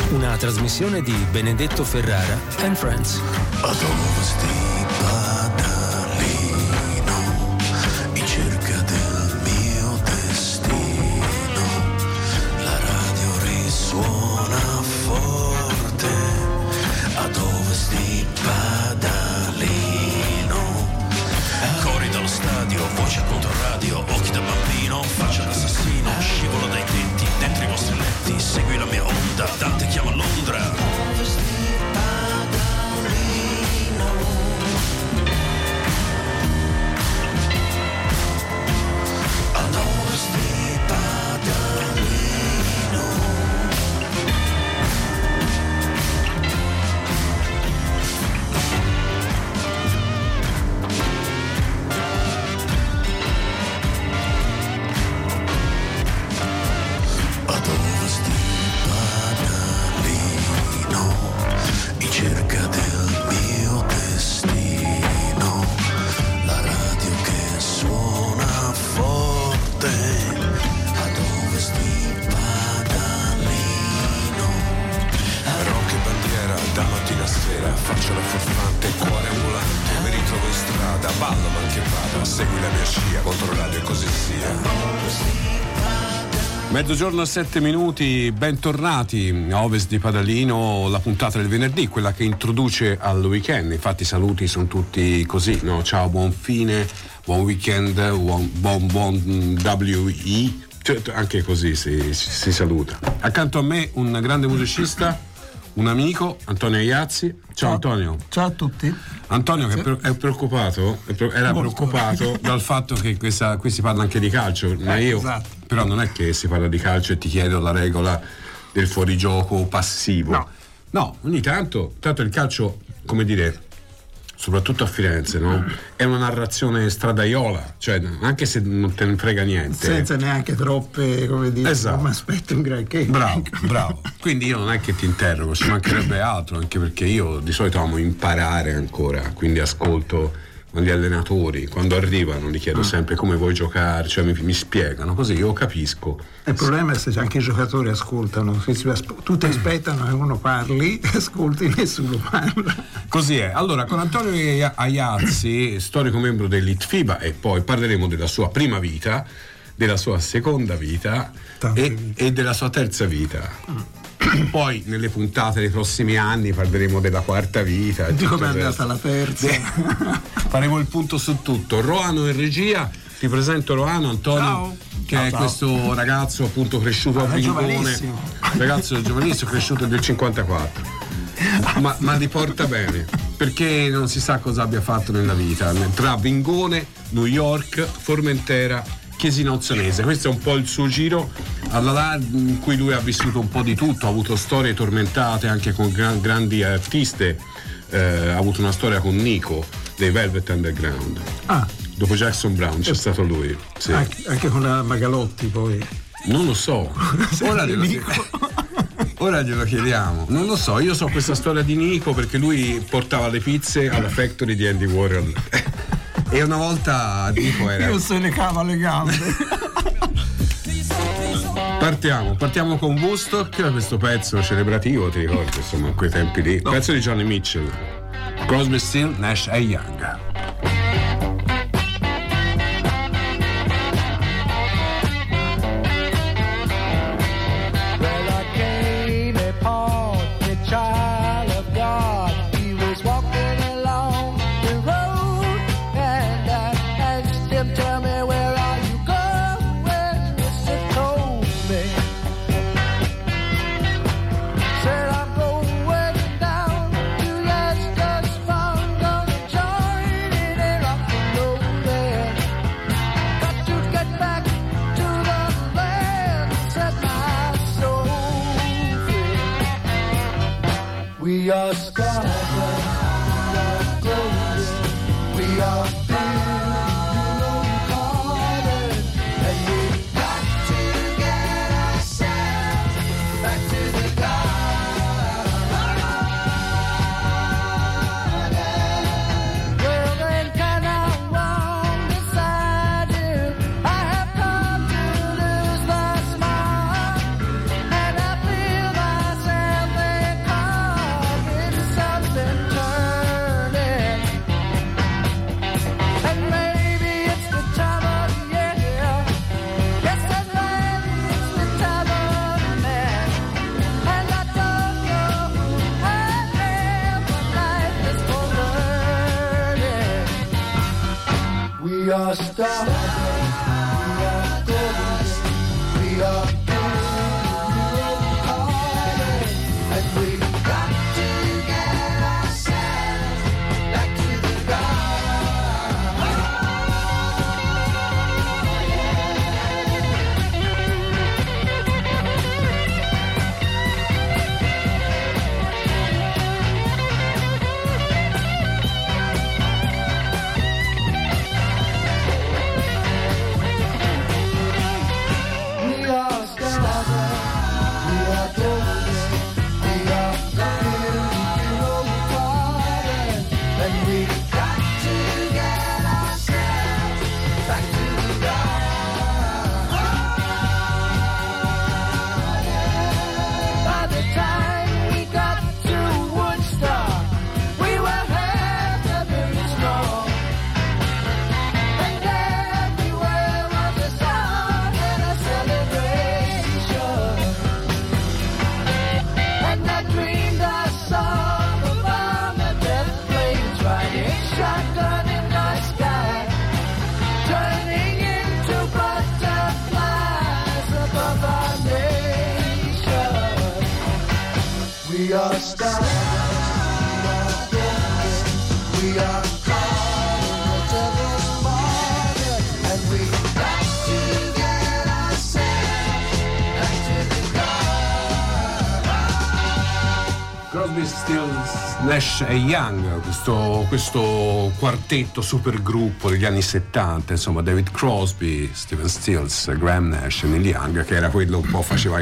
Una trasmissione di Benedetto Ferrara and Friends. In cerca del mio destino, la radio risuona forte ad ovest di Padalino. Cori dallo stadio, voce contro radio, occhi da bambino, faccia d'assassino, scivolo dai tetti, dentro i vostri letti, segui la mia onda, Dante chiama Londra. Faccio la furfante, cuore ambulante, mi ritrovo in strada, ballo ma anche vado, segui la mia scia, contro radio e così sia. Mezzogiorno a 7 minuti, bentornati a Ovest di Padalino, la puntata del venerdì, quella che introduce al weekend. Infatti i saluti sono tutti così, no? Ciao, buon fine, buon weekend, buon WE, cioè, anche così si saluta. Accanto a me un grande musicista, un amico, Antonio Iazzi. Ciao Antonio. Ciao a tutti. Antonio che è preoccupato, era preoccupato dal fatto che qui si parla anche di calcio, ma io esatto. Però non è che si parla di calcio e ti chiedo la regola del fuorigioco passivo. No, ogni tanto il calcio, come dire, soprattutto a Firenze, no? È una narrazione stradaiola, cioè anche se non te ne frega niente, senza neanche troppe, come dire, esatto. Non mi aspetto un granché. Bravo. Quindi io non è che ti interrogo, ci mancherebbe altro, anche perché io di solito amo imparare ancora, quindi ascolto gli allenatori, quando arrivano li chiedo sempre come vuoi giocare, cioè mi spiegano, così io capisco. Il problema è se anche i giocatori ascoltano, tutti aspettano che uno parli, ascolti, nessuno parla. Così è. Allora, con Antonio Aiazzi, storico membro dell'ITFIBA, e poi parleremo della sua prima vita, della sua seconda vita e della sua terza vita. Poi nelle puntate dei prossimi anni parleremo della quarta vita. Di come è andata la terza. Faremo il punto su tutto. Roano in regia. Ti presento Roano, Antonio. Ciao. Che è questo ragazzo appunto cresciuto a Vingone. Ragazzo giovanissimo, cresciuto nel 54. Ma li porta bene, perché non si sa cosa abbia fatto nella vita. Tra Vingone, New York, Formentera, Chiesina Ozzanese. Questo è un po' il suo giro in cui lui ha vissuto un po' di tutto, ha avuto storie tormentate anche con grandi artiste, ha avuto una storia con Nico dei Velvet Underground. Dopo Jackson Brown c'è stato lui, sì. Anche con la Magalotti poi. Non lo so. Ora glielo chiediamo. Non lo so, io so questa storia di Nico perché lui portava le pizze alla factory di Andy Warhol. E una volta Nico era... Io se ne cava le gambe. Partiamo con Woodstock, questo pezzo celebrativo, ti ricordi, insomma, a quei tempi lì. No. Pezzo di Johnny Mitchell. Crosby, Stills, Nash e Young. We are stronger, we are closer, we are harder, and we've got to get ourselves back to the garden. Well then can I walk beside you? I have come to lose the smile, and I feel myself We are stars, we are called devil's morning, and we got to get ourselves back to the God. Crosby, Stills, Nash e Young, questo quartetto supergruppo degli anni 70, insomma David Crosby, Stephen Stills, Graham Nash e Neil Young, che era quello un po' faceva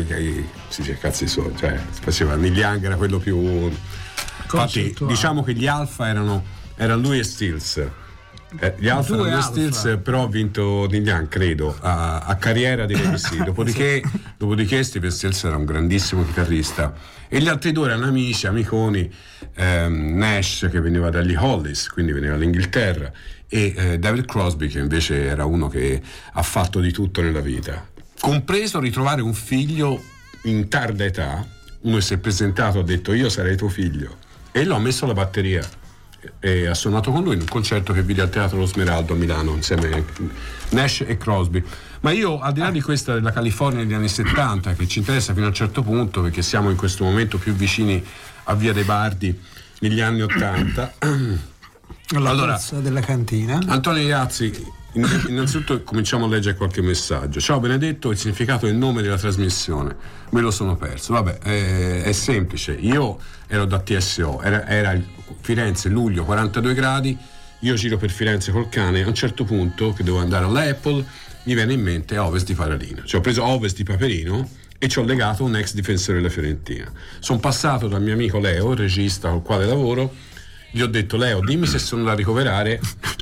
faceva Neil Young era quello più, infatti diciamo che gli Alpha erano lui e Stills. Gli Alpha erano Stills, però ha vinto Neil Young, credo, a carriera direi di sì. Dopodiché Stephen Stills era un grandissimo chitarrista e gli altri due erano amiconi, Nash che veniva dagli Hollies, quindi veniva dall'Inghilterra, e David Crosby che invece era uno che ha fatto di tutto nella vita, compreso ritrovare un figlio in tarda età. Uno si è presentato, ha detto io sarei tuo figlio, e l'ho messo alla batteria e ha suonato con lui in un concerto che vide al Teatro Lo Smeraldo a Milano insieme a Nash e Crosby. Ma io, al di là di questa della California degli anni 70, che ci interessa fino a un certo punto perché siamo in questo momento più vicini a Via dei Bardi negli anni 80, allora, della cantina, Antonio Iazzi, innanzitutto cominciamo a leggere qualche messaggio. Ciao Benedetto, il significato e il nome della trasmissione me lo sono perso. Vabbè, è semplice. Io ero da TSO, era Firenze, luglio, 42 gradi, io giro per Firenze col cane. A un certo punto, che devo andare all'Apple, mi viene in mente Ovest di Paralino. Cioè ho preso Ovest di Paperino e ci ho legato un ex difensore della Fiorentina. Sono passato dal mio amico Leo, il regista col quale lavoro, gli ho detto Leo, dimmi se sono da ricoverare.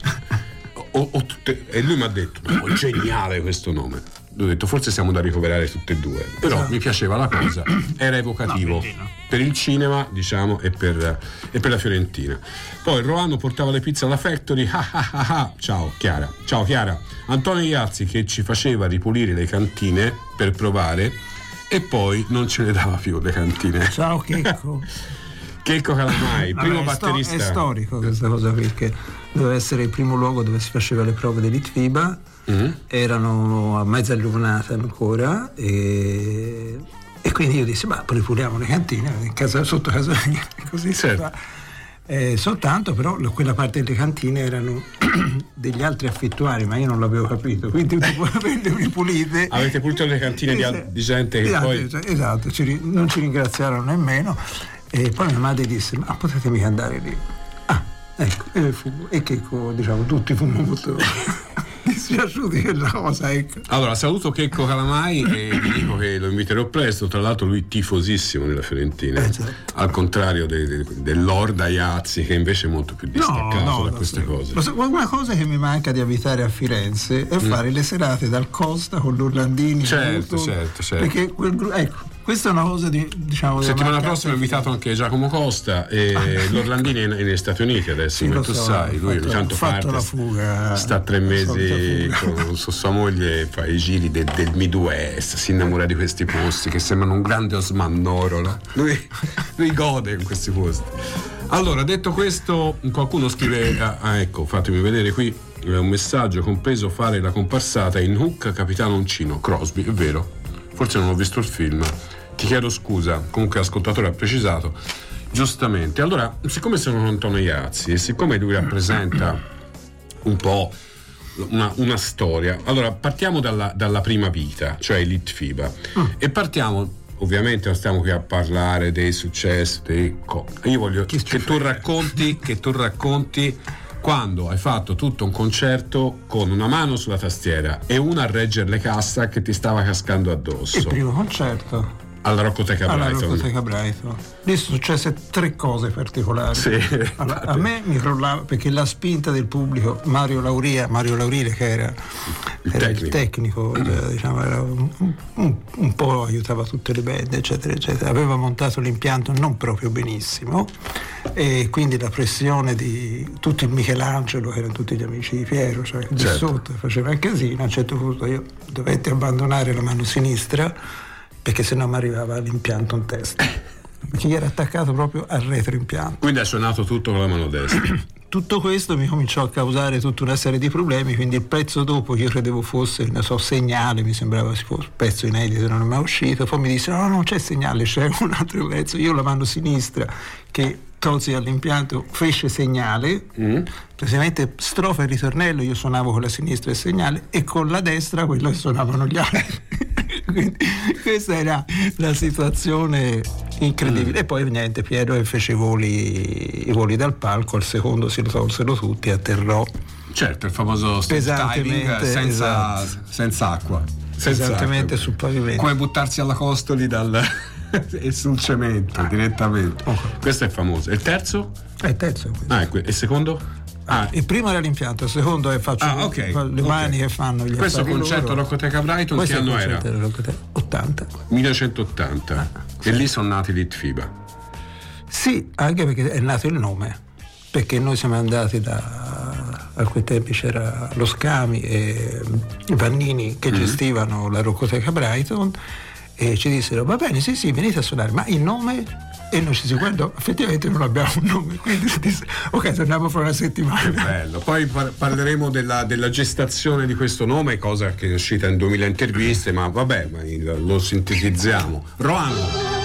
E lui mi ha detto no, è geniale questo nome. Lui ha detto forse siamo da ricoverare tutte e due, però mi piaceva la cosa, era evocativo per il cinema, diciamo, e per la Fiorentina. Poi Roano portava le pizze alla Factory. Ciao Chiara. Antonio Iazzi che ci faceva ripulire le cantine per provare e poi non ce ne dava più le cantine. Ciao Checco. Checco Calamai, primo batterista. È storico questa cosa, perché doveva essere il primo luogo dove si faceva le prove dell'Itviba. Erano a mezza giornata ancora e quindi io dissi ma ripuliamo le cantine sotto casa mia, così certo. Soltanto però quella parte delle cantine erano degli altri affittuari, ma io non l'avevo capito, quindi dopo averle ripulite avete pulito le cantine di gente che poi esatto, non ci ringraziarono nemmeno. E poi mia madre disse ma potete mica andare lì. Ecco, e che diciamo tutti fummo molto dispiaciuti della cosa, ecco. Allora saluto Checco Calamai e gli dico che lo inviterò presto. Tra l'altro lui tifosissimo nella Fiorentina, certo. Al contrario del Lord Iazzi, che invece è molto più distaccato da queste cose. Una cosa che mi manca di abitare a Firenze è fare le serate dal Costa con l'Orlandini, certo. Perché questa è una cosa diciamo settimana prossima ho invitato anche Giacomo Costa e l'Orlandini è negli Stati Uniti adesso, come tu sai, lui ogni tanto parte, sta 3 mesi con sua moglie, fa i giri del Midwest, si innamora di questi posti che sembrano un grande Osmannoro, lui gode in questi posti. Allora, detto questo, qualcuno scrive ecco, fatemi vedere qui, un messaggio compreso fare la comparsata in Hook Capitano Uncino. Crosby, è vero, forse non ho visto il film, ti chiedo scusa, comunque l'ascoltatore ha precisato giustamente. Allora, siccome sono Antonio Iazzi e siccome lui rappresenta un po' una storia, allora partiamo dalla prima vita, cioè i Litfiba, e partiamo, ovviamente non stiamo qui a parlare dei successi, io voglio che tu racconti quando hai fatto tutto un concerto con una mano sulla tastiera e una a reggere le cassa che ti stava cascando addosso. Il primo concerto alla Roccoteca Brighton. Lì sono successe 3 cose particolari. Sì. A me mi crollava perché la spinta del pubblico, Mario Laurile che era il tecnico, diciamo, era un po' aiutava tutte le band, eccetera eccetera, aveva montato l'impianto non proprio benissimo e quindi la pressione di tutto il Michelangelo, che erano tutti gli amici di Piero, cioè di sotto faceva il casino. A un certo punto io dovetti abbandonare la mano sinistra perché sennò mi arrivava l'impianto in testa, che era attaccato proprio al retroimpianto. Quindi ha suonato tutto con la mano destra. Tutto questo mi cominciò a causare tutta una serie di problemi, quindi il pezzo dopo, che io credevo fosse, Segnale, mi sembrava si fosse un pezzo inedito, non è mai uscito, poi mi dissero no, non c'è Segnale, c'è un altro pezzo. Io la mano sinistra che tolsi all'impianto fece Segnale, praticamente strofa e ritornello io suonavo con la sinistra il Segnale e con la destra quello che suonavano gli altri. Quindi questa era la situazione incredibile. E poi niente, Piero fece i voli dal palco, al secondo si lo tolsero tutti e atterrò. Certo, il famoso diving senza acqua. Esattamente sul pavimento. Come buttarsi alla Costoli e sul cemento direttamente. Questo è famoso. E il terzo? Il terzo. E il secondo? Il primo era l'impianto, il secondo è le mani che fanno gli questo concerto Roccoteca Brighton che anno era? 80. 1980. E lì sono nati i Litfiba. Sì, anche perché è nato il nome, perché noi siamo andati a quei tempi c'era lo Scami e Vannini che gestivano la Roccoteca Brighton e ci dissero va bene, sì venite a suonare, ma il nome? E noi ci si guardò, effettivamente non abbiamo un nome, quindi si disse ok, torniamo fra una settimana. Che bello. Poi parleremo della gestazione di questo nome, cosa che è uscita in 2000 interviste, ma vabbè, lo sintetizziamo. Roano,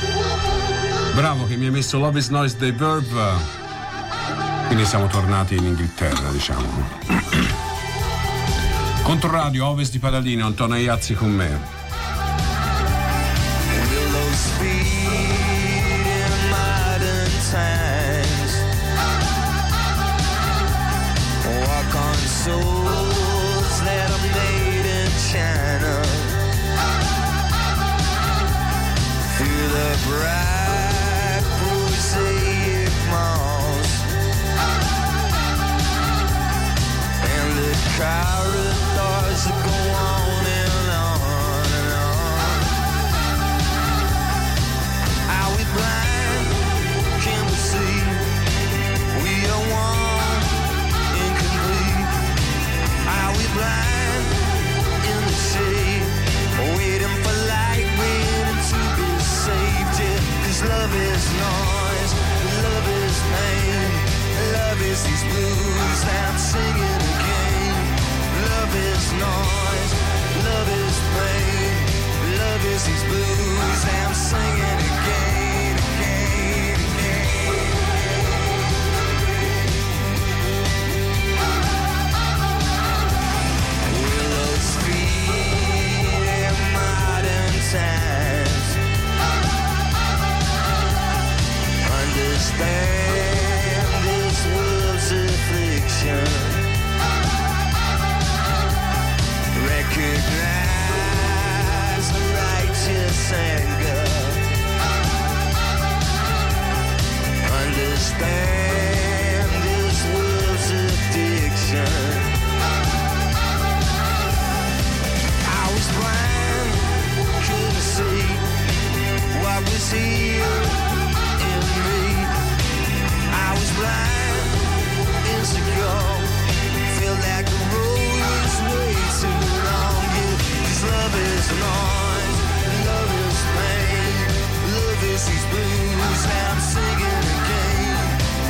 bravo che mi hai messo Love is Noise dei Verve, quindi siamo tornati in Inghilterra, diciamo. Controradio Ovest di Padalino, Antonio Iazzi con me. Times walk on souls that are made in China through the bright prosaic malls and the corridors that go on and on and on. Are we blind? Can we see we are one, incomplete? Are we blind in the shade, waiting for light, waiting to be saved? Yeah, 'cause love is noise, love is pain, love is these blues that I'm singing again. Love is noise, love is pain, love is these blues that I'm singing again. Times understand this world's affliction, recognize the righteous anger, understand this world's addiction. I was blind, couldn't see what was here in me. I was blind, insecure, felt like the road was way too long. Yeah, 'cause love is noise, love is pain, love is these blues that I'm singing again.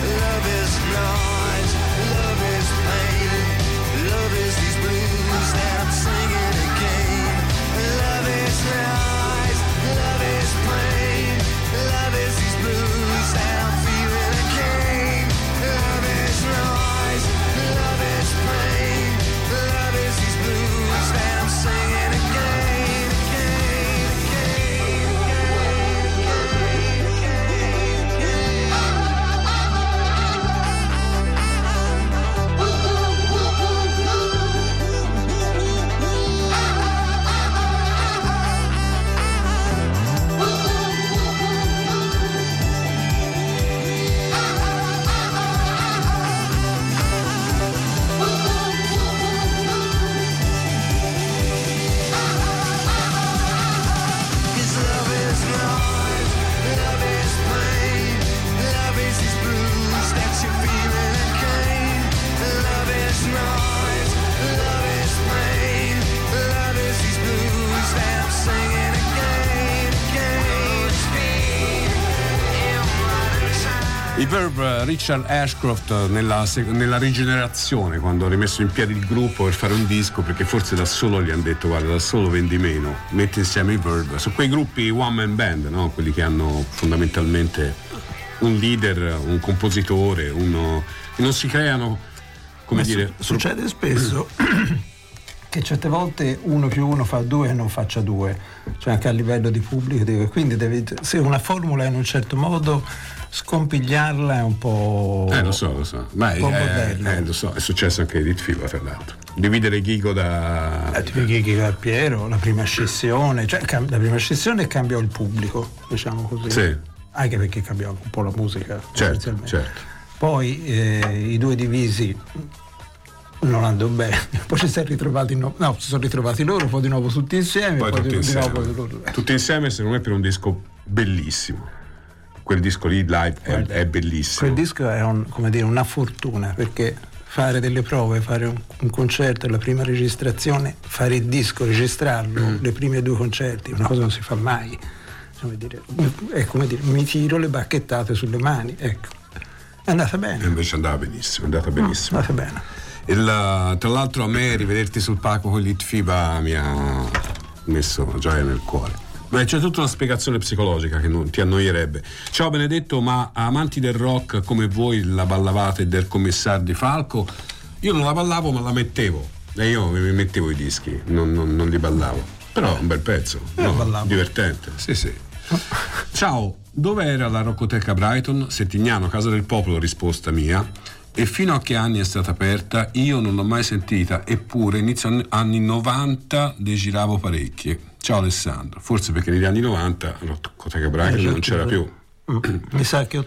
I Verve, Richard Ashcroft nella rigenerazione, quando ha rimesso in piedi il gruppo per fare un disco, perché forse da solo gli hanno detto guarda, da solo vendi meno, metti insieme i Verve. Su quei gruppi one man band, no? Quelli che hanno fondamentalmente un leader, un compositore, uno, e non si creano, come dire. Succede spesso che certe volte 1 più 1 fa 2 e non faccia 2, cioè anche a livello di pubblico, quindi se una formula è in un certo modo, scompigliarla è un po'. Lo so. Ma lo so, è successo anche di FIBA, tra l'altro. Dividere Ghigo da Ghigo da Piero, la prima scissione, cioè la prima scissione cambiò il pubblico, diciamo così. Sì. Anche perché cambiò un po' la musica. Certo. Poi i due divisi non andò bene, poi si sono ritrovati si sono ritrovati loro, poi di nuovo tutti insieme, poi tutti insieme. Loro. Tutti insieme, secondo me, per un disco bellissimo. Quel disco lì live è bellissimo. Quel disco è una fortuna, perché fare delle prove, fare un concerto, la prima registrazione, fare il disco, registrarlo, le prime 2 concerti, una cosa non si fa mai. È come dire, mi tiro le bacchettate sulle mani, ecco. È andata bene. E invece è andata benissimo. Bene. Tra l'altro a me rivederti sul palco con l'Itfiba mi ha messo gioia nel cuore. Ma c'è tutta una spiegazione psicologica che non ti annoierebbe. Ciao Benedetto, ma amanti del rock come voi la ballavate del commissario di Falco? Io non la ballavo, ma la mettevo. E io mi mettevo i dischi, non li ballavo. Però è un bel pezzo, divertente. Sì. Ciao, dove era la Roccoteca Brighton? Settignano, Casa del Popolo, risposta mia. E fino a che anni è stata aperta? Io non l'ho mai sentita, eppure inizio anni 90 giravo parecchie. Ciao Alessandro, forse perché negli anni 90 la Roccoteca Brighton non c'era più. Mi sa che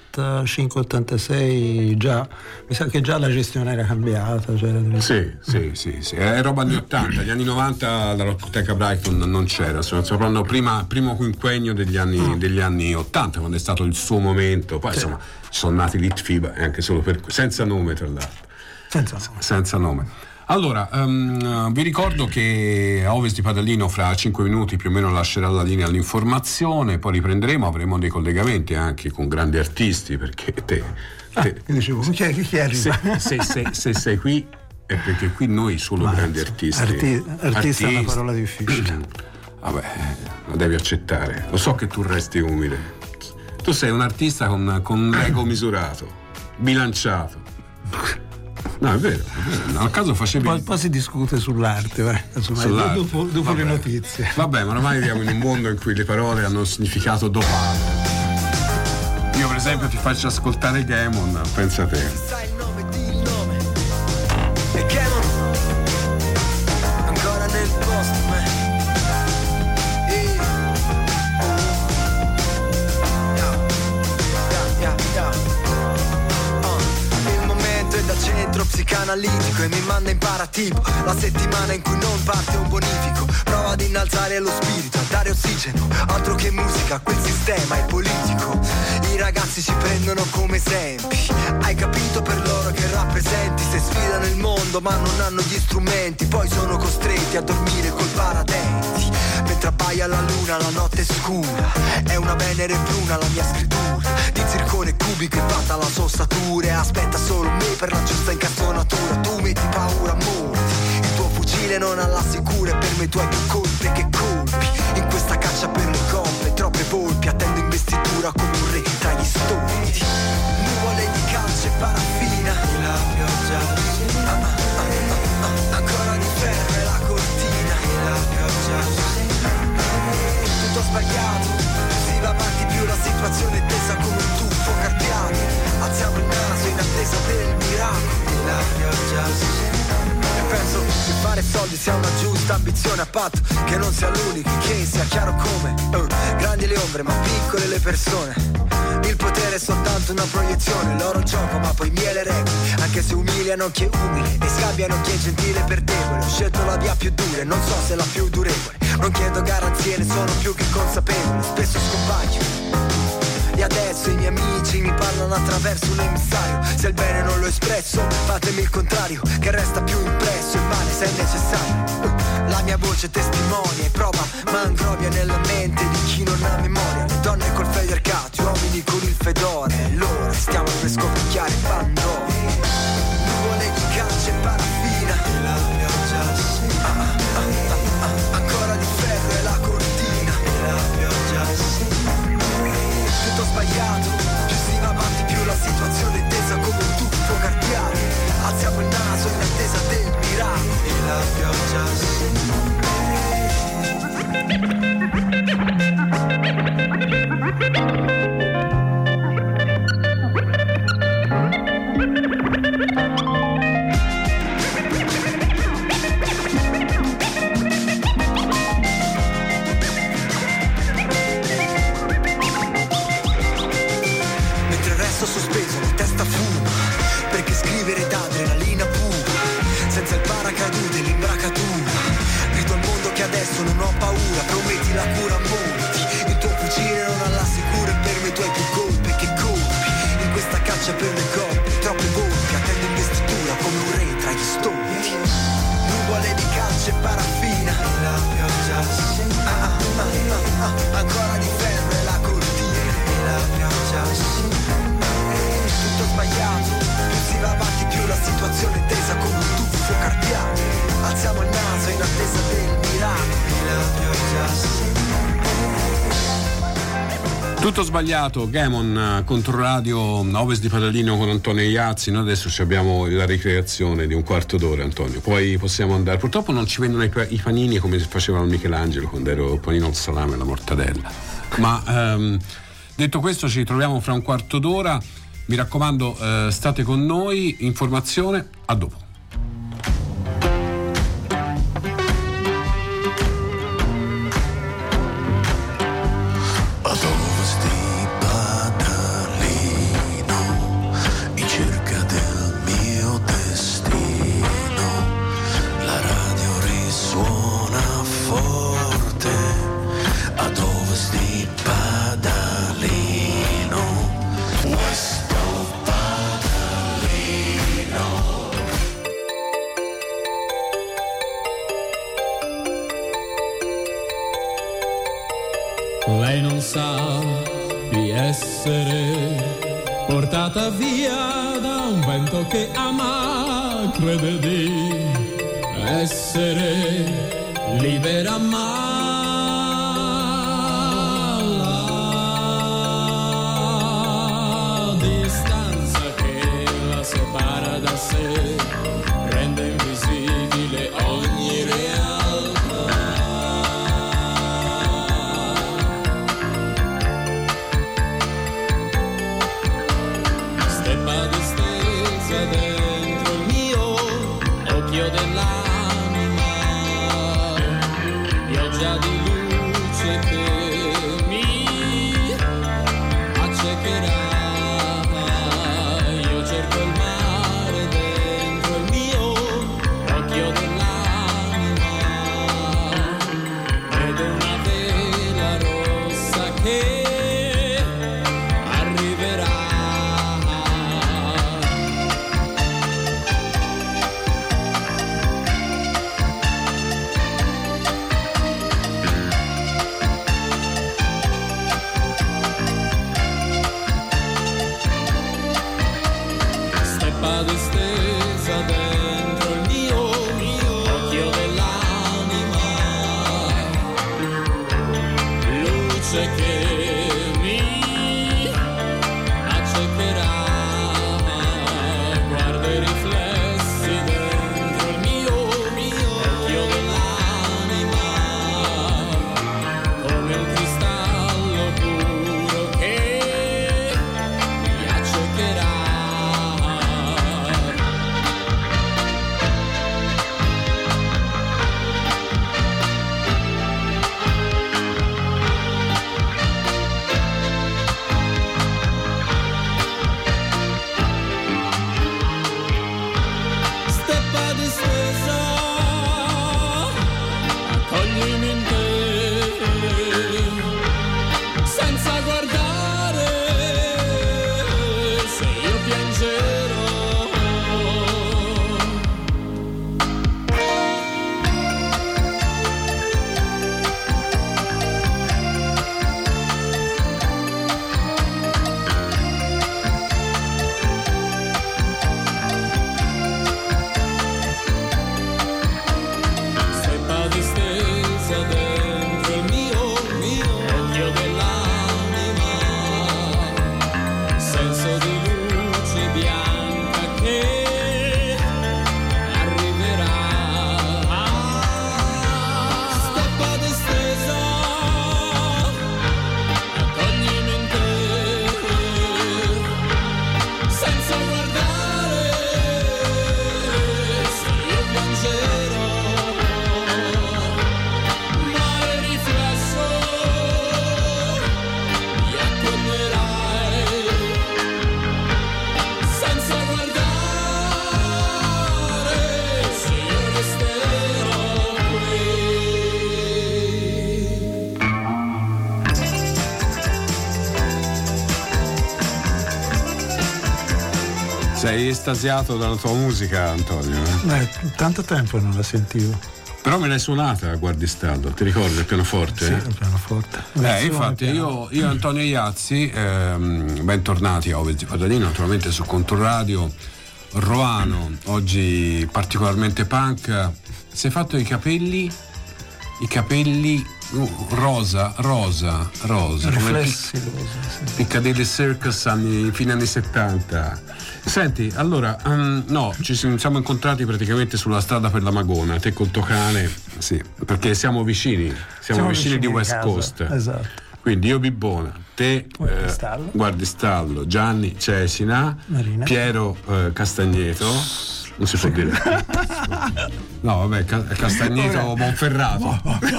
85-86 già, mi sa che già la gestione era cambiata. Sì, è roba anni 80, gli anni 90 la Roccoteca Brighton non c'era, stiamo parlando primo quinquennio degli anni 80, quando è stato il suo momento. Poi insomma sono nati l'Itfiba, anche solo per senza nome, tra l'altro. Senza nome. Allora, vi ricordo che a Ovest di Padalino fra 5 minuti più o meno lascerà la linea all'informazione, poi riprenderemo, avremo dei collegamenti anche con grandi artisti, perché dicevo, chi arriva? Se sei qui è perché qui noi solo grandi artisti. Artista è una parola difficile. Vabbè, lo devi accettare. Lo so che tu resti umile. Tu sei un artista con l'ego misurato, bilanciato. No, è vero. Al caso facevi. Poi si discute sull'arte, dopo le notizie. Vabbè, ma ormai viviamo in un mondo in cui le parole hanno un significato dopato. Io per esempio ti faccio ascoltare Gammon, pensa a te. Sai il nome, di il nome. E Gammon ancora nel posto, da centro psicanalitico e mi manda in paratipo la settimana in cui non parte un bonifico. Prova ad innalzare lo spirito, a dare ossigeno, altro che musica, quel sistema è politico. I ragazzi ci prendono come esempi, hai capito, per loro che rappresenti. Se sfidano il mondo ma non hanno gli strumenti, poi sono costretti a dormire col paradenti. Mentre abbaia la luna, la notte è scura, è una Venere bruna la mia scrittura, di zircone cubico e fatta la sua ossatura, e aspetta solo me per la giusta incastonatura. Tu metti paura a molti, il tuo fucile non ha la sicura, e per me tu hai più colpe che colpi. In questa caccia per le coppe, troppe volpi, attendo investitura come un re tra gli stolti. Nuvole di calce e paraffina, la pioggia, ancora di ferro e la cortina, la pioggia. Tutto sbagliato, si va avanti più, la situazione è tesa come un tuffo cardiaco. Alziamo il naso in attesa del miracolo, la pioggia. E penso che fare soldi sia una giusta ambizione, a patto che non sia l'unico, che sia chiaro come grandi le ombre ma piccole le persone. Il potere è soltanto una proiezione, loro gioco ma poi miele regole, anche se umiliano chi è umile e scambiano chi è gentile per debole. Ho scelto la via più dura e non so se la più durevole, non chiedo garanzie, ne sono più che consapevole. Spesso scompaio e adesso i miei amici mi parlano attraverso un emissario. Se il bene non l'ho espresso, fatemi il contrario, che resta più impresso il male se è necessario. La mia voce testimonia e prova, ma angrovia nella mente di chi non ha memoria. Le donne col federcato, gli uomini con il fedore, e loro nuvole scoppiare pannoni, nuvole di calce e paraffina, e la pioggia sì. Ancora di ferro e la cortina, e la pioggia sì. Tutto sbagliato, più si va avanti più la situazione è tesa come un tuffo carpiato. Alziamo il naso in attesa del miracolo, e la pioggia sì. Sospeso, la testa fuma, perché scrivere d'adrenalina pura, senza il paracadute e l'imbracatura. Grido al mondo che adesso non ho paura, prometti la cura a molti. Il tuo fucile non ha la sicura e per me tu hai più colpe che colpi. In questa caccia per le coppe, troppe volpi, attendo investitura come un re tra gli stolti. Nuvole di calce e paraffina, la pioggia sì. Ancora di ferro e la cortina, la pioggia sì. Tutto sbagliato, più si va avanti più la situazione è tesa come un tuffo carpiato. Alziamo il naso in attesa del miracolo, e la pioggia sì. Tutto sbagliato, Gammon, Controradio, Ovest di Padalino con Antonio Iazzi. Noi adesso abbiamo la ricreazione di un quarto d'ora, Antonio, poi possiamo andare. Purtroppo non ci vendono i panini come facevano Michelangelo quando ero il panino al salame e la mortadella, ma detto questo ci troviamo fra un quarto d'ora. Mi raccomando, state con noi, informazione, a dopo. Ad ovest di Padalino, in cerca del mio destino, la radio risuona forte. Ad ovest di Padalino, west of Padalino. Lei non sa di essere portata via da un vento che ama, crede di essere libera ma la distanza che la separa da sé rende invisibile ogni realtà. Dentro il mio occhio dell'anima, pioggia di luce che mi accecherà. Io cerco il mare dentro il mio occhio dell'anima, vedo una vela rossa che arriverà. Distesa dentro il mio occhio dell'anima, luce che mi accecherà. Guardo i riflessi dentro il mio occhio dell'anima, come un cristallo puro che mi accecherà. Sei estasiato dalla tua musica, Antonio? Tanto tempo non la sentivo. Però me l'hai suonata a Guardistallo, ti ricordi il pianoforte? Sì, il pianoforte. Infatti io e Antonio Iazzi, bentornati a Ovest di Padalino, naturalmente su Controradio. Roano, oggi particolarmente punk. Si è fatto i capelli rosa riflessi come rosa, sì. Piccadilly Circus fine anni 70. Senti, allora ci siamo incontrati praticamente sulla strada per la Magona, te col tuo cane, sì, perché siamo vicini di West casa. Coast. Esatto. Quindi io Bibbona, te Guardistallo, Gianni Cesina, Marina. Piero Castagneto, non si può dire. No, vabbè, Castagneto Monferrato.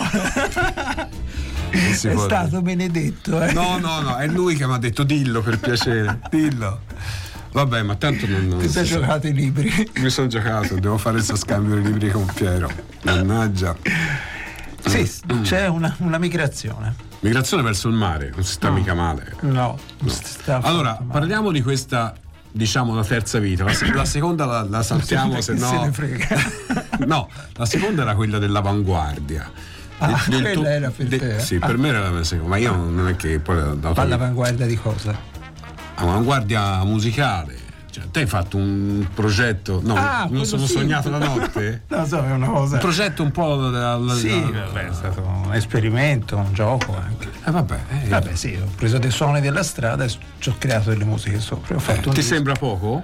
È stato benedetto. No, è lui che mi ha detto dillo per piacere, dillo. Vabbè, ma tanto non ti sei giocato i libri. Mi sono giocato, devo fare questo scambio di libri con Piero. Mannaggia. Sì, c'è una migrazione. Migrazione verso il mare, non si sta mica male. No, non si sta allora, male. parliamo di questa, diciamo, la terza vita. La seconda la saltiamo, se no. Se ne frega. No, la seconda era quella dell'avanguardia. Quella era per te. Sì, per me era la mia seconda, ma io non è che poi all'avanguardia di cosa? Avanguardia musicale. Cioè, te hai fatto un progetto. No, non sono sognato la notte? No, so, è una cosa. Un progetto un po'. È stato un esperimento, un gioco anche. Vabbè, sì, ho preso dei suoni della strada e ci ho creato delle musiche sopra. Ho fatto ti sembra poco?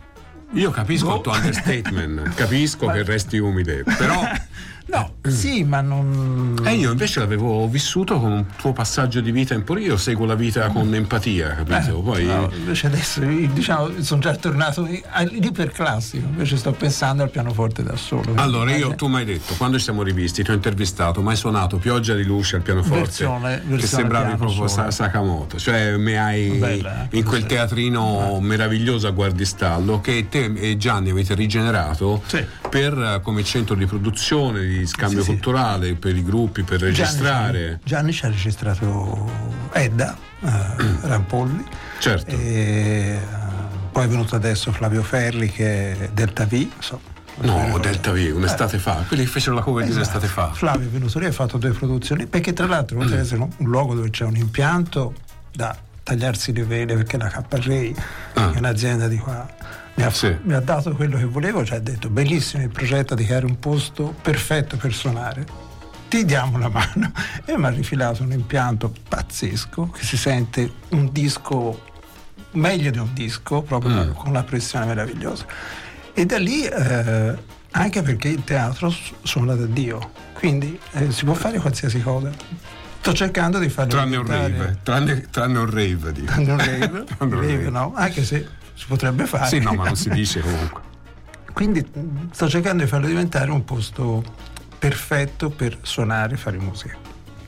Io capisco il tuo understatement, capisco che resti umile, però. No, sì, ma non. Io invece l'avevo vissuto con un tuo passaggio di vita io seguo la vita con empatia, capito? Poi. No, invece adesso sono già tornato all'iperclassico, invece sto pensando al pianoforte da solo. Allora, tu mi hai detto, quando ci siamo rivisti, ti ho intervistato, mi hai suonato Pioggia di luce al pianoforte, che sembravi proprio Sakamoto, cioè mi hai bella, in quel teatrino meraviglioso a Guardistallo che te e Gianni avete rigenerato per come centro di produzione, di scambio culturale, per i gruppi, per registrare. Gianni ci ha registrato Edda Rampolli, certo, e poi è venuto adesso Flavio Ferri che è Delta V, Delta V, un'estate fa, quelli che fecero la cover di un'estate fa. Flavio è venuto lì, ha fatto 2 produzioni, perché tra l'altro oltre ad essere un luogo dove c'è un impianto da tagliarsi le vele, perché la K-Ray è un'azienda di qua, mi ha dato quello che volevo, cioè ha detto bellissimo il progetto di creare un posto perfetto per suonare, ti diamo la mano, e mi ha rifilato un impianto pazzesco che si sente un disco meglio di un disco, proprio con una pressione meravigliosa, e da lì anche perché il teatro suona da Dio, quindi si può fare qualsiasi cosa. Sto cercando di farlo tranne un rave, tranne un rave, dico. Tranne un rave, no, anche se si potrebbe fare. Sì, no, ma non si dice comunque. Quindi sto cercando di farlo diventare un posto perfetto per suonare e fare musica.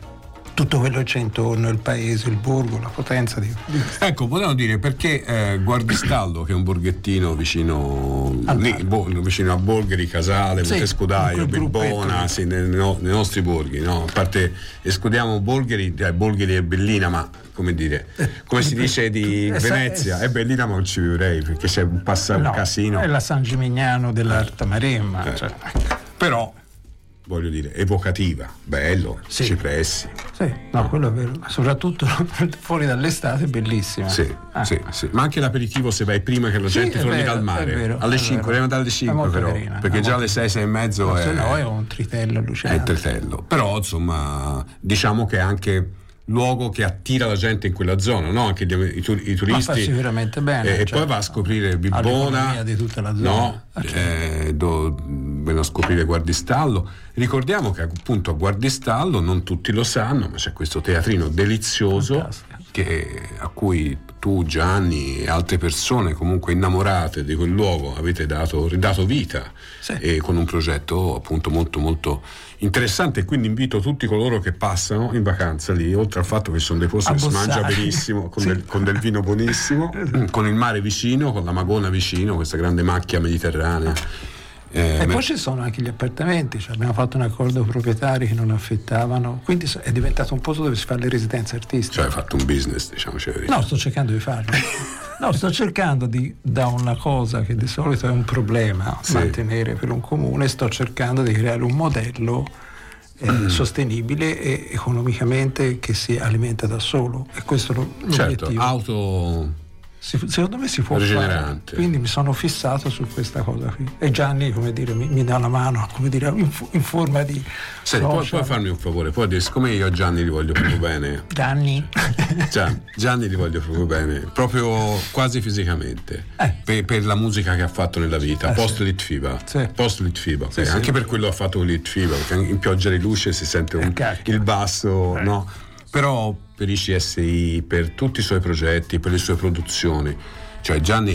Tutto quello che c'è intorno, il paese, il borgo, la potenza di. Ecco, potremmo dire perché Guardistallo, che è un borghettino vicino vicino a Bolgheri, Casale, Montescodaio, Bibbona, nei nostri borghi, no? A parte escludiamo Bolgheri è Bellina, ma come dire, come si dice di Venezia, è Bellina, ma non ci vivrei perché c'è un casino. È la San Gimignano dell'Alta Maremma. Però voglio dire, evocativa, bello, cipressi. Sì, no, quello è vero, soprattutto fuori dall'estate è bellissima. Sì, ma anche l'aperitivo se vai prima che la gente torni dal mare, alle 5, arriva dalle 5 però, carina, perché già alle 6, 6 e mezzo è un tritello allucinante. È il tritello, però insomma diciamo che è anche luogo che attira la gente in quella zona, no? Anche i turisti. Ma fa sicuramente bene. E poi va a scoprire Bibbona, di tutta la zona. Vengono a scoprire Guardistallo. Ricordiamo che appunto a Guardistallo, non tutti lo sanno, ma c'è questo teatrino delizioso a cui tu, Gianni e altre persone comunque innamorate di quel luogo avete ridato vita, e con un progetto appunto molto molto interessante, e quindi invito tutti coloro che passano in vacanza lì, oltre al fatto che sono dei posti che si mangia benissimo, con del vino buonissimo, con il mare vicino, con la Magona vicino, questa grande macchia mediterranea. E poi ci sono anche gli appartamenti, abbiamo fatto un accordo con i proprietari che non affittavano, quindi è diventato un posto dove si fa le residenze artistiche. Cioè hai fatto un business, diciamo. No, sto cercando di farlo. No, sto cercando da una cosa che di solito è un problema mantenere per un comune, sto cercando di creare un modello sostenibile e economicamente che si alimenta da solo, e questo è l'obiettivo. Secondo me si può fare, quindi mi sono fissato su questa cosa qui, e Gianni, come dire, mi dà una mano, come dire, in forma di puoi farmi un favore, puoi dire, siccome io a Gianni li voglio proprio bene, Gianni li voglio proprio bene, proprio quasi fisicamente, per la musica che ha fatto nella vita, post Litfiba, anche per quello ha fatto Litfiba, perché in Pioggia di Luce si sente il basso, no? Però per i CSI, per tutti i suoi progetti, per le sue produzioni, cioè Gianni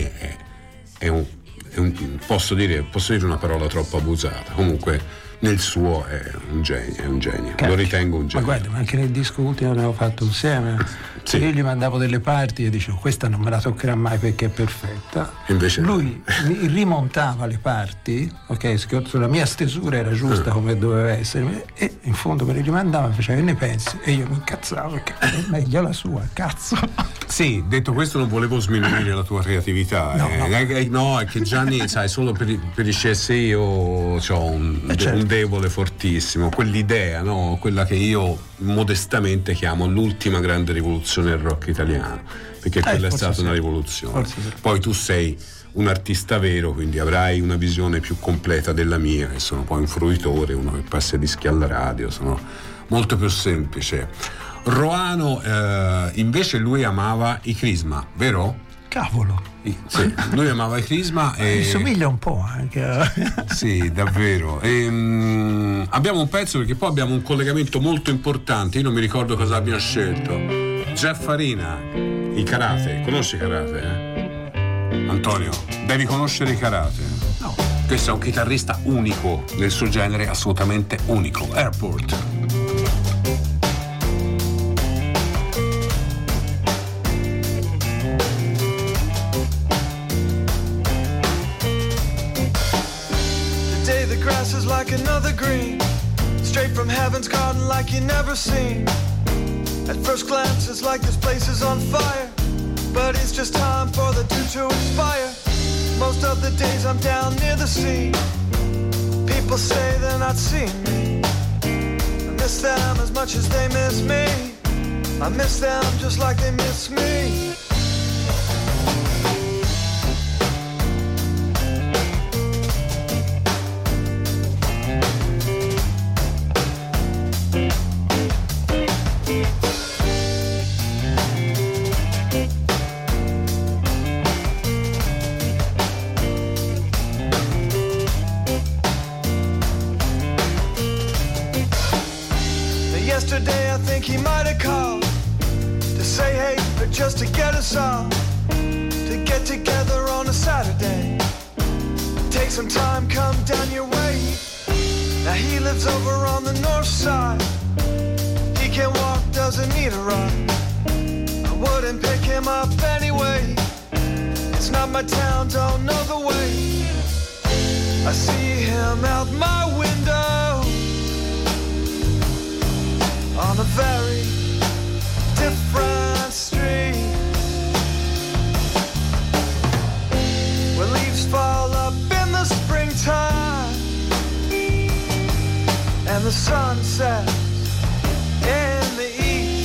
è un posso dire una parola troppo abusata, comunque nel suo è un genio, lo ritengo un genio. Ma guarda, anche nel disco ultimo che abbiamo fatto insieme, io gli mandavo delle parti e dicevo questa non me la toccherà mai perché è perfetta, invece lui mi rimontava le parti, sulla mia stesura era giusta come doveva essere, e in fondo me le rimandava e faceva che ne pensi, e io mi incazzavo perché è meglio la sua, cazzo. Sì, detto questo non volevo sminuire la tua creatività, no, è che Gianni, sai, solo per i CSI io ho un debole fortissimo, quell'idea, no? Quella che io modestamente chiamo l'ultima grande rivoluzione del rock italiano, perché quella è stata una rivoluzione. Poi tu sei un artista vero, quindi avrai una visione più completa della mia, che sono poi un fruitore, uno che passa i dischi alla radio, sono molto più semplice. Roano invece lui amava i Crisma, vero? Cavolo. Sì, lui amava i Crisma e mi somiglia un po' anche. Sì, davvero. Abbiamo un pezzo perché poi abbiamo un collegamento molto importante, io non mi ricordo cosa abbiamo scelto. Jeff Farina, i Karate, conosci i Karate? Antonio, devi conoscere i Karate. No. Questo è un chitarrista unico nel suo genere, assolutamente unico. Airport. Grass is like another green, straight from heaven's garden like you never seen. At first glance it's like this place is on fire, but it's just time for the dew to expire. Most of the days I'm down near the sea, people say they're not seeing me. I miss them as much as they miss me, I miss them just like they miss me. Yesterday I think he might have called to say hey, but just to get us all to get together on a Saturday. Take some time, come down your way. Now he lives over on the north side. He can walk, doesn't need a ride. I wouldn't pick him up anyway. It's not my town, don't know the way. I see him out my window on a very different street, where leaves fall up in the springtime and the sun sets in the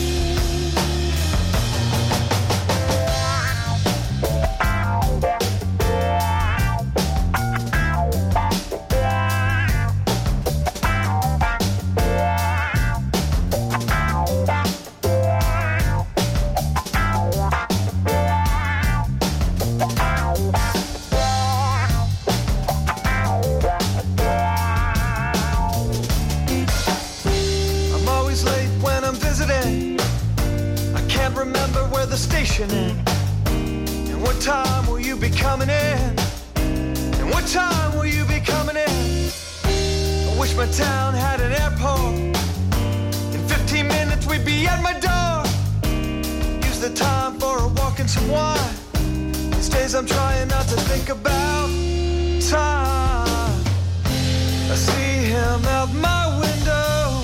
station in. And what time will you be coming in? And what time will you be coming in? I wish my town had an airport. In 15 minutes we'd be at my door. Use the time for a walk and some wine. These days I'm trying not to think about time. I see him out my window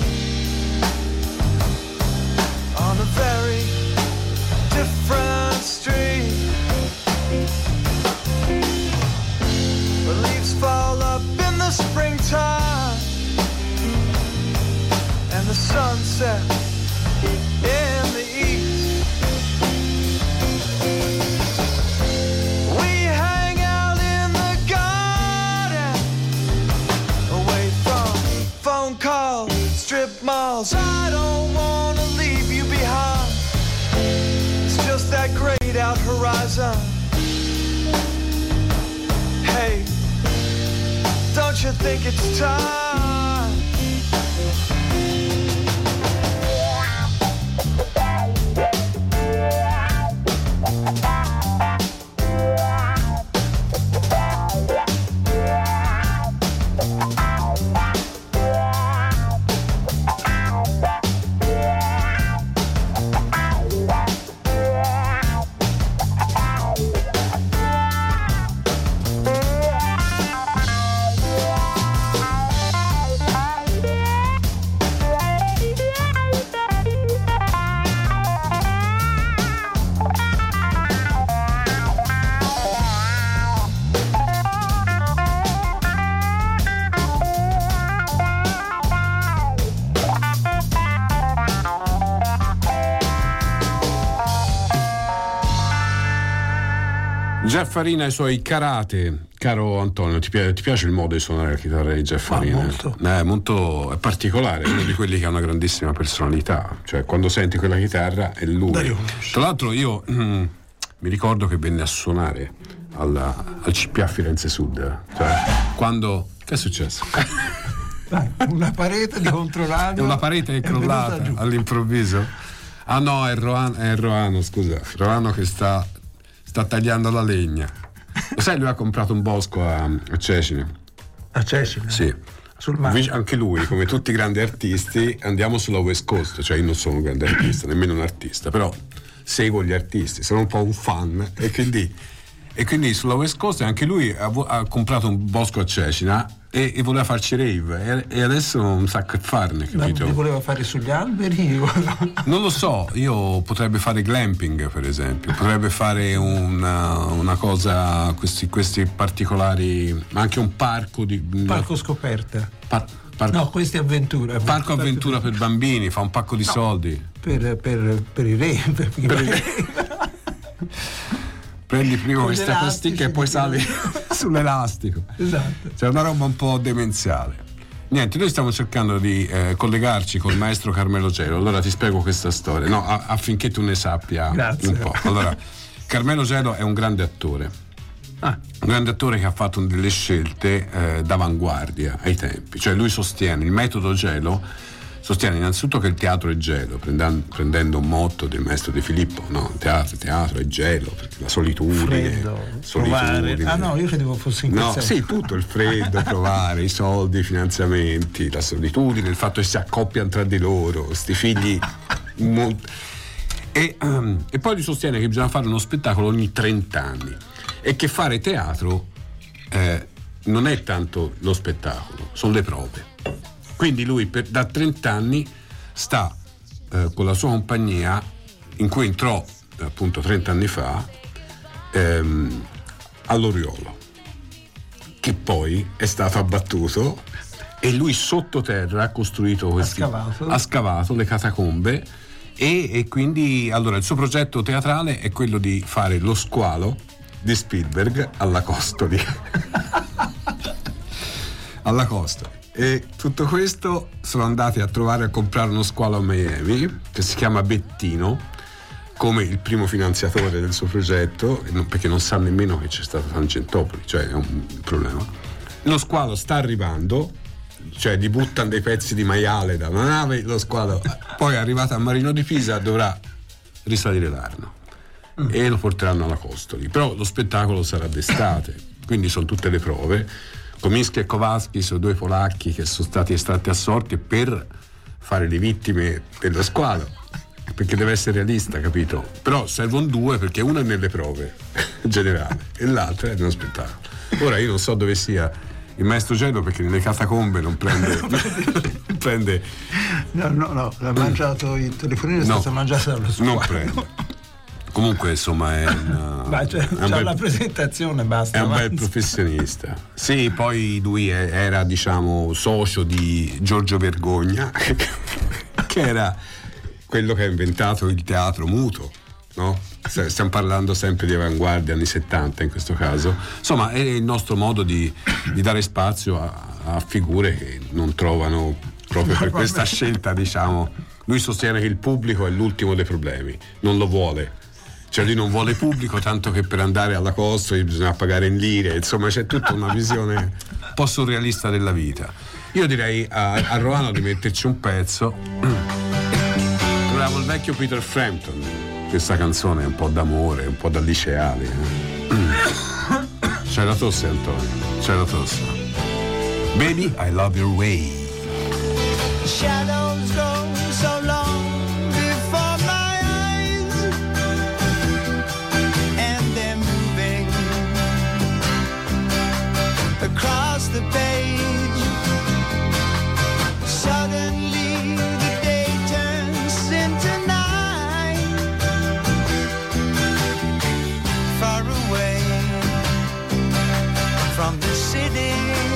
on a very different street. sun. Hey, don't you think it's time? Jeff Farina e i suoi Karate. Caro Antonio, ti piace il modo di suonare la chitarra di Jeff Farina? Molto. È particolare, è uno di quelli che ha una grandissima personalità, cioè quando senti quella chitarra è lui. Tra l'altro io mi ricordo che venne a suonare al CPA Firenze Sud, cioè quando... Che è successo? Una parete di controllato. Una parete è crollata all'improvviso. Ah no, è Roano, scusa. Roano che sta tagliando la legna. Lo sai, lui ha comprato un bosco a Cecina. A Cecina? Sì. Sul mare. Anche lui, come tutti i grandi artisti, andiamo sulla West Coast. Cioè io non sono un grande artista, nemmeno un artista, però seguo gli artisti, sono un po' un fan e quindi sulla West Coast anche lui ha comprato un bosco a Cecina e voleva farci rave e adesso non sa che farne, capito? Ma voleva fare sugli alberi? Non lo so, io potrebbe fare glamping per esempio, potrebbe fare una cosa, questi particolari, ma anche un parco parco scoperta. No, questi avventura. Parco avventura per bambini, fa un pacco di soldi. Per i rave. Prendi prima questa pasticca e poi sali sull'elastico. Esatto. C'è una roba un po' demenziale. Niente, noi stiamo cercando di collegarci col maestro Carmelo Gelo. Allora ti spiego questa storia, no, affinché tu ne sappia un po'. Allora, Carmelo Gelo è un grande attore. Un grande attore che ha fatto delle scelte d'avanguardia ai tempi. Cioè lui sostiene il metodo Gelo. Sostiene innanzitutto che il teatro è gelo, prendendo un motto del maestro De Filippo, no? Teatro è gelo, perché la solitudine. Provare. Ah no, io credevo fosse in No, senso. sì, tutto il freddo, provare, i soldi, i finanziamenti, la solitudine, il fatto che si accoppiano tra di loro, sti figli. E poi lui sostiene che bisogna fare uno spettacolo ogni 30 anni e che fare teatro non è tanto lo spettacolo, sono le prove. Quindi lui da 30 anni sta con la sua compagnia, in cui entrò appunto 30 anni fa all'Oriolo, che poi è stato abbattuto e lui sottoterra ha costruito ha scavato le catacombe e quindi allora il suo progetto teatrale è quello di fare Lo squalo di Spielberg alla Costoli. Alla Costoli. E tutto questo sono andati a comprare uno squalo a Miami che si chiama Bettino, come il primo finanziatore del suo progetto, perché non sa nemmeno che c'è stata Tangentopoli, cioè è un problema. Lo squalo sta arrivando, cioè gli buttano dei pezzi di maiale da una nave, lo squalo poi è arrivato a Marino di Pisa, dovrà risalire l'Arno e lo porteranno alla Costoli, però lo spettacolo sarà d'estate, quindi sono tutte le prove. Komiński e Kowalski sono due polacchi che sono stati estratti a sorte per fare le vittime dello squalo, perché deve essere realista, capito? Però servono due, perché uno è nelle prove generali e l'altro è nello spettacolo. Ora io non so dove sia il maestro Gelo, perché nelle catacombe non prende No, l'ha mangiato il telefonino, è stato mangiato dallo squalo. Non prende. Comunque insomma è la presentazione, basta. È un bel professionista. Sì, poi lui era diciamo socio di Giorgio Vergogna che era quello che ha inventato il teatro muto, no? Stiamo parlando sempre di avanguardia, anni 70 in questo caso. Insomma è il nostro modo di dare spazio a figure che non trovano proprio per questa scelta, diciamo. Lui sostiene che il pubblico è l'ultimo dei problemi, non lo vuole. Cioè lui non vuole pubblico, tanto che per andare alla costa bisogna pagare in lire, insomma c'è tutta una visione un po' surrealista della vita. Io direi a Romano di metterci un pezzo. Troviamo il vecchio Peter Frampton. Questa canzone è un po' d'amore, un po' da liceali. C'è la tosse, Antonio, c'è la tosse. Baby, I love your way. Shadows go so long before my eyes, and they're moving across the page. Suddenly the day turns into night, far away from the city.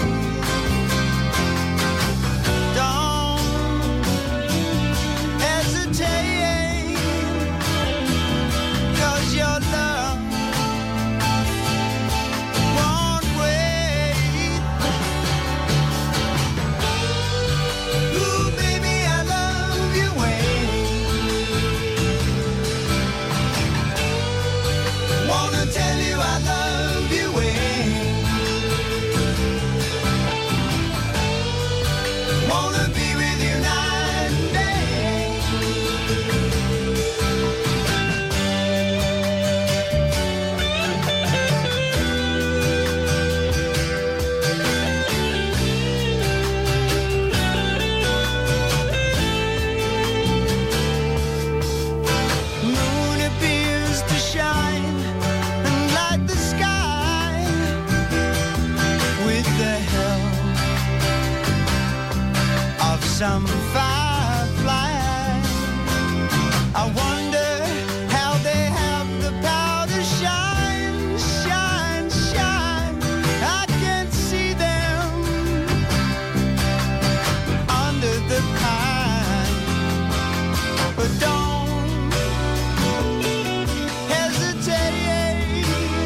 Some firefly. I wonder how they have the power to shine, shine, shine. I can't see them under the pine, but don't hesitate,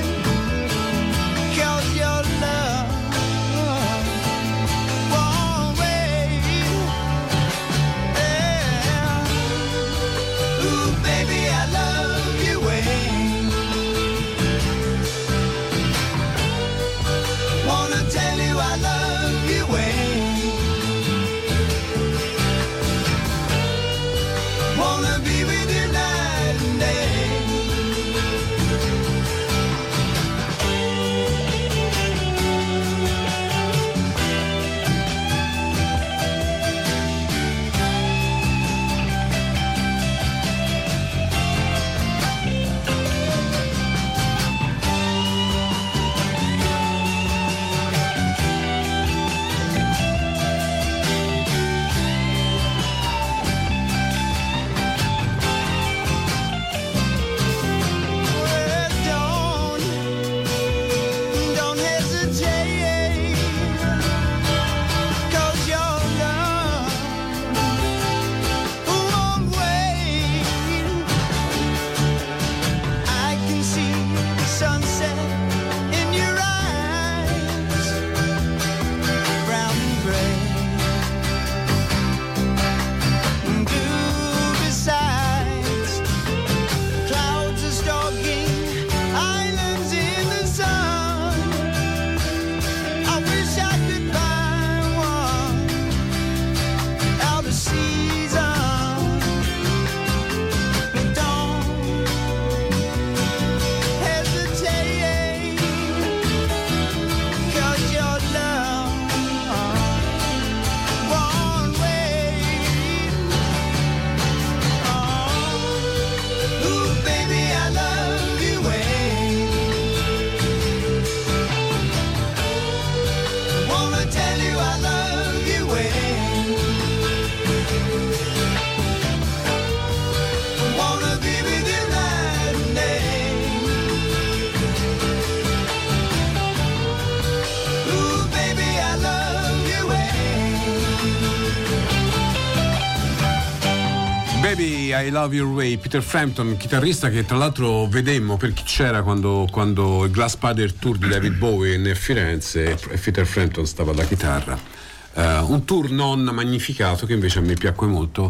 'cause your love won't wait. Baby, I love you, wanna tell you I love you, wanna be with you night and day. Baby, I Love Your Way, Peter Frampton, chitarrista che tra l'altro vedemmo, per chi c'era quando il Glass Spider Tour di David Bowie venne a Firenze e Peter Frampton stava alla chitarra. Un tour non magnificato che invece a me piacque molto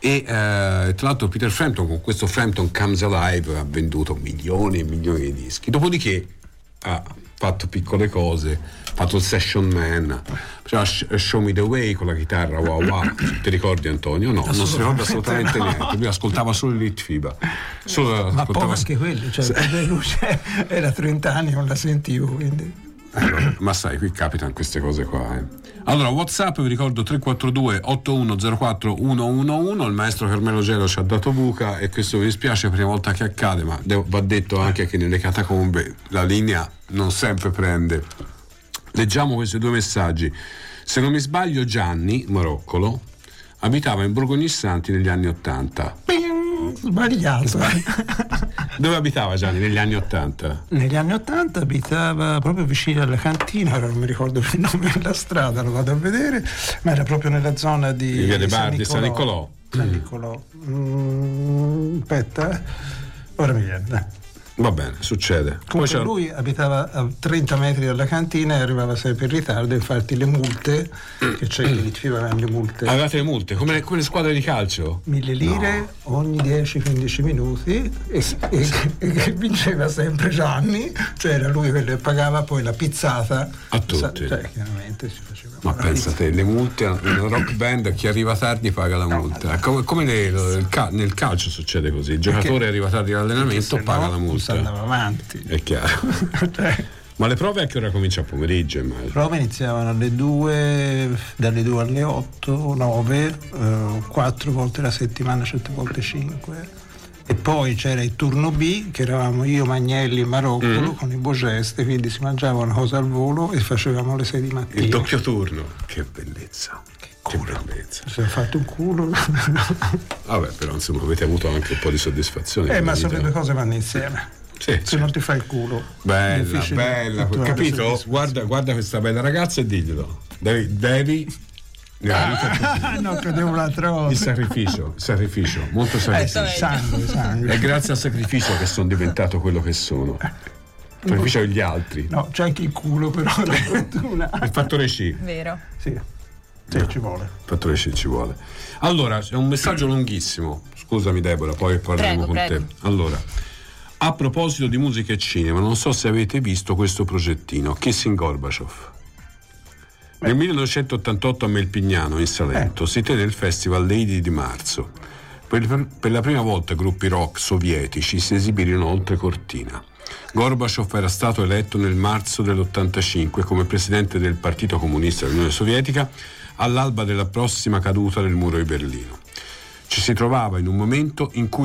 E tra l'altro Peter Frampton, con questo Frampton Comes Alive, ha venduto milioni e milioni di dischi. Dopodiché ha fatto piccole cose, ha fatto il Session Man, cioè Show Me the Way con la chitarra wow wow. Ti ricordi, Antonio? No, non si ricorda assolutamente niente. Lui ascoltava solo il Litfiba. Ma poi anche quello, cioè per luce era 30 anni, non la sentivo, quindi. Ma sai, qui capitano queste cose qua. Allora, WhatsApp, vi ricordo 342 8104 111. Il maestro Carmelo Gelo ci ha dato buca e questo mi dispiace, prima volta che accade, ma va detto anche che nelle catacombe la linea non sempre prende. Leggiamo questi due messaggi. Se non mi sbaglio, Gianni Maroccolo abitava in Borgognissanti negli anni 80. Sbagliato. Dove abitava Gianni negli anni 80? Negli anni 80 abitava proprio vicino alla cantina, ora non mi ricordo il nome della strada, lo vado a vedere, ma era proprio nella zona di Via de Bardi, San Nicolò. Aspetta, ora mi viene. Va bene, succede. Comunque lui abitava a 30 metri dalla cantina e arrivava sempre in ritardo, infatti le multe che c'è che avevano le multe. Avevate le multe come le squadre di calcio? 1.000 lire ogni 10-15 minuti e vinceva sempre Gianni, cioè era lui quello che pagava poi la pizzata a tutti. Cioè, chiaramente si faceva. Ma pensate, le multe in una rock band, chi arriva tardi paga la multa. Come nel calcio succede così, il giocatore arriva tardi all'allenamento, paga la multa. Andava avanti, è chiaro. Cioè, ma le prove a che ora comincia a pomeriggio? Le prove iniziavano alle 2, dalle 2 alle 8, 9, 4 volte la settimana, certe volte 5. E poi c'era il turno B, che eravamo io, Magnelli e Maroccolo con i Bogeste, quindi si mangiava una cosa al volo e facevamo le 6 di mattina. Il doppio turno, che bellezza. Che bellezza. Si è fatto un culo. Vabbè, però insomma avete avuto anche un po' di soddisfazione. Ma sono le due cose vanno insieme. Sì, se non ti fai il culo. Bella, capito? Guarda questa bella ragazza e diglielo. Devi no, credevo un'altra cosa. Il sacrificio, molto sacrificio. Sangue. È grazie al sacrificio che sono diventato quello che sono. Sacrificio agli altri. No, c'è anche il culo, però la fortuna. Il fattore C. Vero. Sì, ci vuole. Il fattore C ci vuole. Allora, c'è un messaggio lunghissimo. Scusami Deborah, poi parleremo con te. Allora, a proposito di musica e cinema, non so se avete visto questo progettino, Kissing Gorbachev. Nel 1988 a Melpignano, in Salento, si tenne il Festival Lady di marzo. Per la prima volta gruppi rock sovietici si esibirono oltre cortina. Gorbaciov era stato eletto nel marzo dell'85 come presidente del Partito Comunista dell'Unione Sovietica all'alba della prossima caduta del muro di Berlino. Ci si trovava in un momento in cui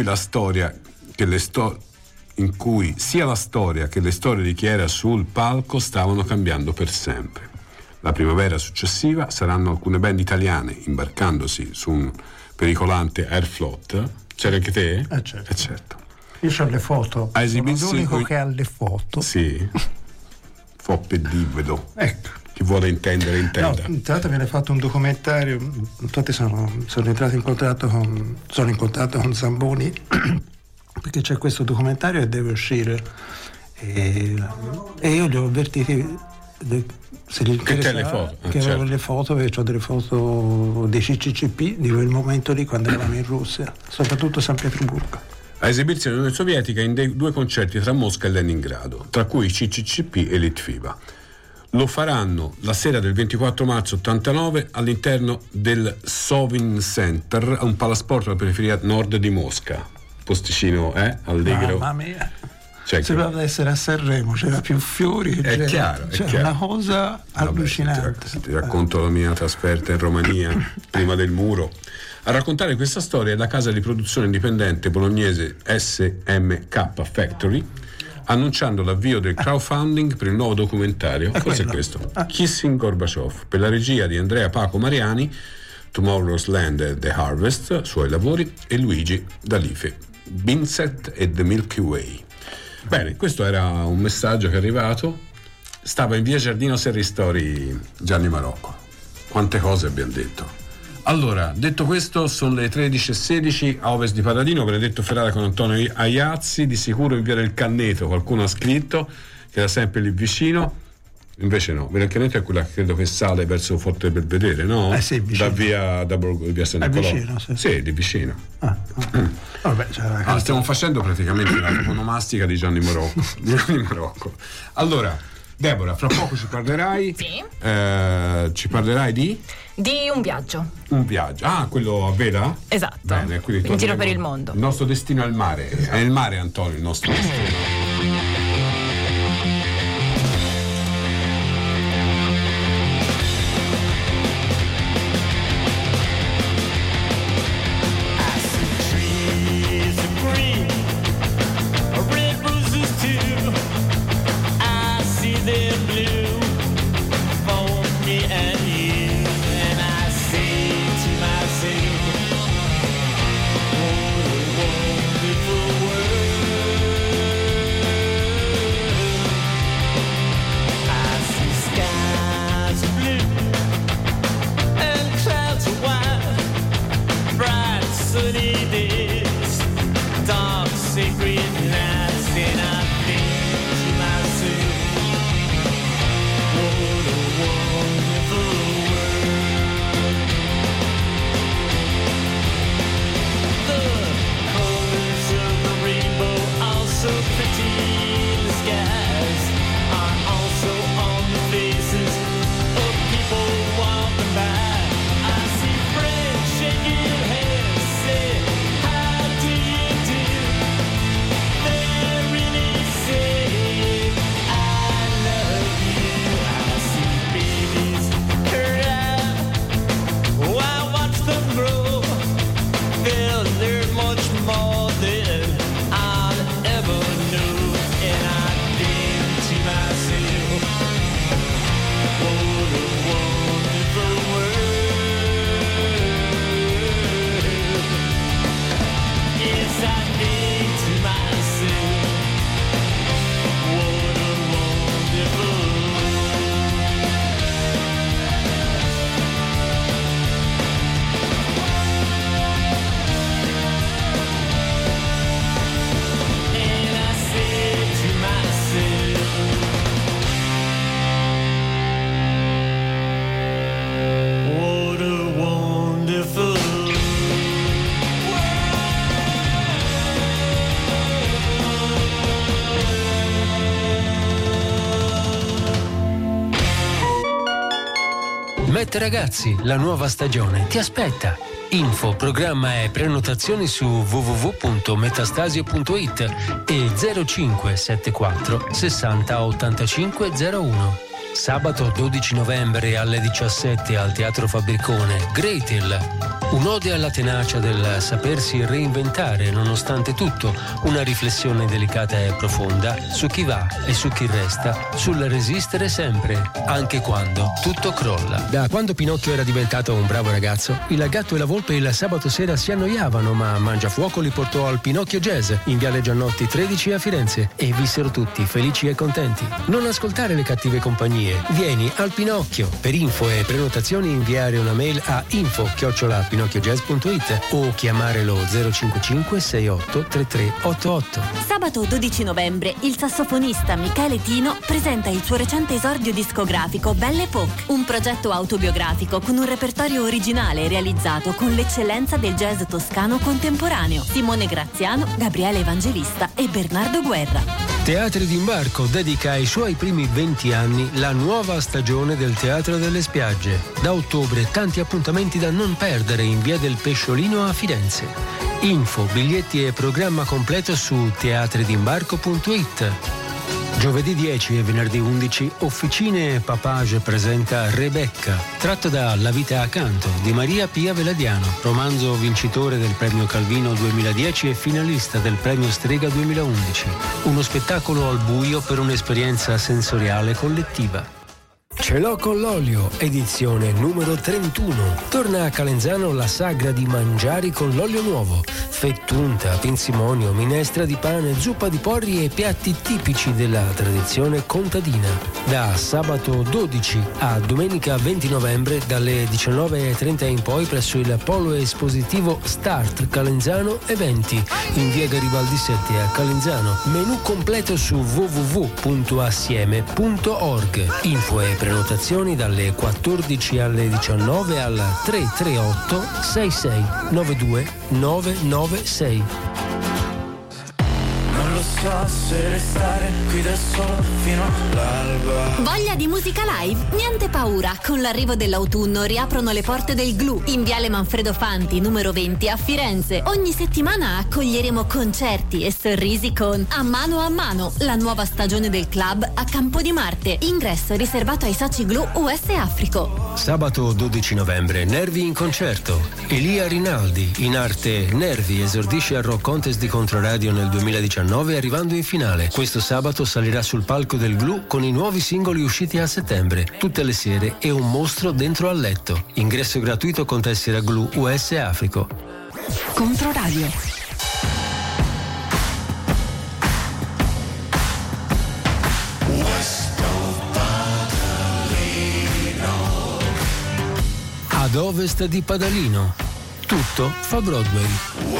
sia la storia che le storie di chi era sul palco stavano cambiando per sempre. La primavera successiva saranno alcune band italiane imbarcandosi su un pericolante Aeroflot. C'era anche te? Certo. Io ho le foto. Sono l'unico che ha le foto. Sì. Foppe di vedo. Ecco. Chi vuole intendere intenda. No, tra l'altro viene fatto un documentario. Infatti sono entrato in contatto con Zamboni perché c'è questo documentario e deve uscire. E io li ho avvertiti. Se gli che le foto? Che avevo le foto, perché ho delle foto dei CCCP di quel momento lì quando eravamo in Russia, soprattutto San Pietroburgo. A esibirsi nell'Unione Sovietica in due concerti tra Mosca e Leningrado, tra cui CCCP e Litfiba. Lo faranno la sera del 24 marzo 89 all'interno del Sovin Center, un palasport alla periferia nord di Mosca. Posticino, allegro. Mamma mia. Sembrava di essere a Sanremo, c'era più fiori. È chiaro. Una cosa allucinante. Ti racconto la mia trasferta in Romania prima del muro. A raccontare questa storia è la casa di produzione indipendente bolognese SMK Factory, annunciando l'avvio del crowdfunding per il nuovo documentario. Forse è questo, Kissing Gorbachev, per la regia di Andrea Paco Mariani, Tomorrow's Land and the Harvest, suoi lavori, e Luigi D'Alife, Vincent e The Milky Way. Bene, questo era un messaggio che è arrivato. Stava in via Giardino Serristori Gianni Marocco. Quante cose abbiamo detto. Allora, detto questo, sono le 13:16 a ovest di Paradino. Benedetto Ferrara con Antonio Aiazzi. Di sicuro in via del Canneto qualcuno ha scritto, che era sempre lì vicino. Invece no, Via del Chiaretto è quella che credo che sale verso Forte Belvedere, no? Sì, vicino. Da via San Nicolò. È vicino, sì. Sì, di vicino. Vabbè, stiamo facendo praticamente la toponomastica di Gianni Marocco. Allora, Deborah, fra poco ci parlerai. Sì. Ci parlerai di un viaggio. un viaggio. Ah, quello a vela? Esatto. Bene, quindi in giro per il mondo. Il nostro destino è il mare. È il mare, Antonio, il nostro destino. Mette Ragazzi, la nuova stagione ti aspetta. Info, programma e prenotazioni su www.metastasio.it e 0574 60 85 01. Sabato 12 novembre alle 17 al Teatro Fabbricone, Gretel. Un'ode alla tenacia del sapersi reinventare nonostante tutto, una riflessione delicata e profonda su chi va e su chi resta, sul resistere sempre, anche quando tutto crolla. Da quando Pinocchio era diventato un bravo ragazzo, il gatto e la volpe il sabato sera si annoiavano, ma Mangiafuoco li portò al Pinocchio Jazz in Viale Giannotti 13 a Firenze e vissero tutti felici e contenti. Non ascoltare le cattive compagnie, vieni al Pinocchio. Per info e prenotazioni inviare una mail a info@pinocchiojazz.it o chiamare lo 055 68 33 88. Sabato 12 novembre il sassofonista Michele Tino presenta il suo recente esordio discografico Belle Époque, un progetto autobiografico con un repertorio originale realizzato con l'eccellenza del jazz toscano contemporaneo. Simone Graziano, Gabriele Evangelista e Bernardo Guerra. Teatri d'Imbarco dedica ai suoi primi 20 anni la nuova stagione del Teatro delle Spiagge. Da ottobre tanti appuntamenti da non perdere in via del Pesciolino a Firenze. Info, biglietti e programma completo su teatridimbarco.it. Giovedì 10 e venerdì 11 Officine Papage presenta Rebecca, tratto da La vita accanto di Maria Pia Veladiano, romanzo vincitore del premio Calvino 2010 e finalista del premio Strega 2011. Uno spettacolo al buio per un'esperienza sensoriale collettiva. Ce l'ho con l'olio, edizione numero 31. Torna a Calenzano la sagra di mangiari con l'olio nuovo. Fettunta, pinzimonio, minestra di pane, zuppa di porri e piatti tipici della tradizione contadina. Da sabato 12 a domenica 20 novembre dalle 19:30 in poi presso il polo espositivo Start Calenzano Eventi in via Garibaldi 7 a Calenzano. Menù completo su www.assieme.org. Info e prenotazioni dalle 14 alle 19 al 338 6692 996. Non lo so se restare qui da solo fino all'alba. Voglia di musica live? Niente paura, con l'arrivo dell'autunno riaprono le porte del Glu in Viale Manfredo Fanti numero 20 a Firenze. Ogni settimana accoglieremo concerti e sorrisi con A Mano, la nuova stagione del club a Campo di Marte. Ingresso riservato ai soci Glu US Africo. Sabato 12 novembre Nervi in concerto. Elia Rinaldi, in arte Nervi, esordisce al Rock Contest di Controradio nel 2019 arrivando in finale. Questo sabato salirà sul palco del Glu con i nuovi singoli usciti a settembre. Tutte le sere e un mostro dentro al letto. Ingresso gratuito con tessera Glu US Africo. Controradio. Ad ovest di Padalino. Tutto fa Broadway.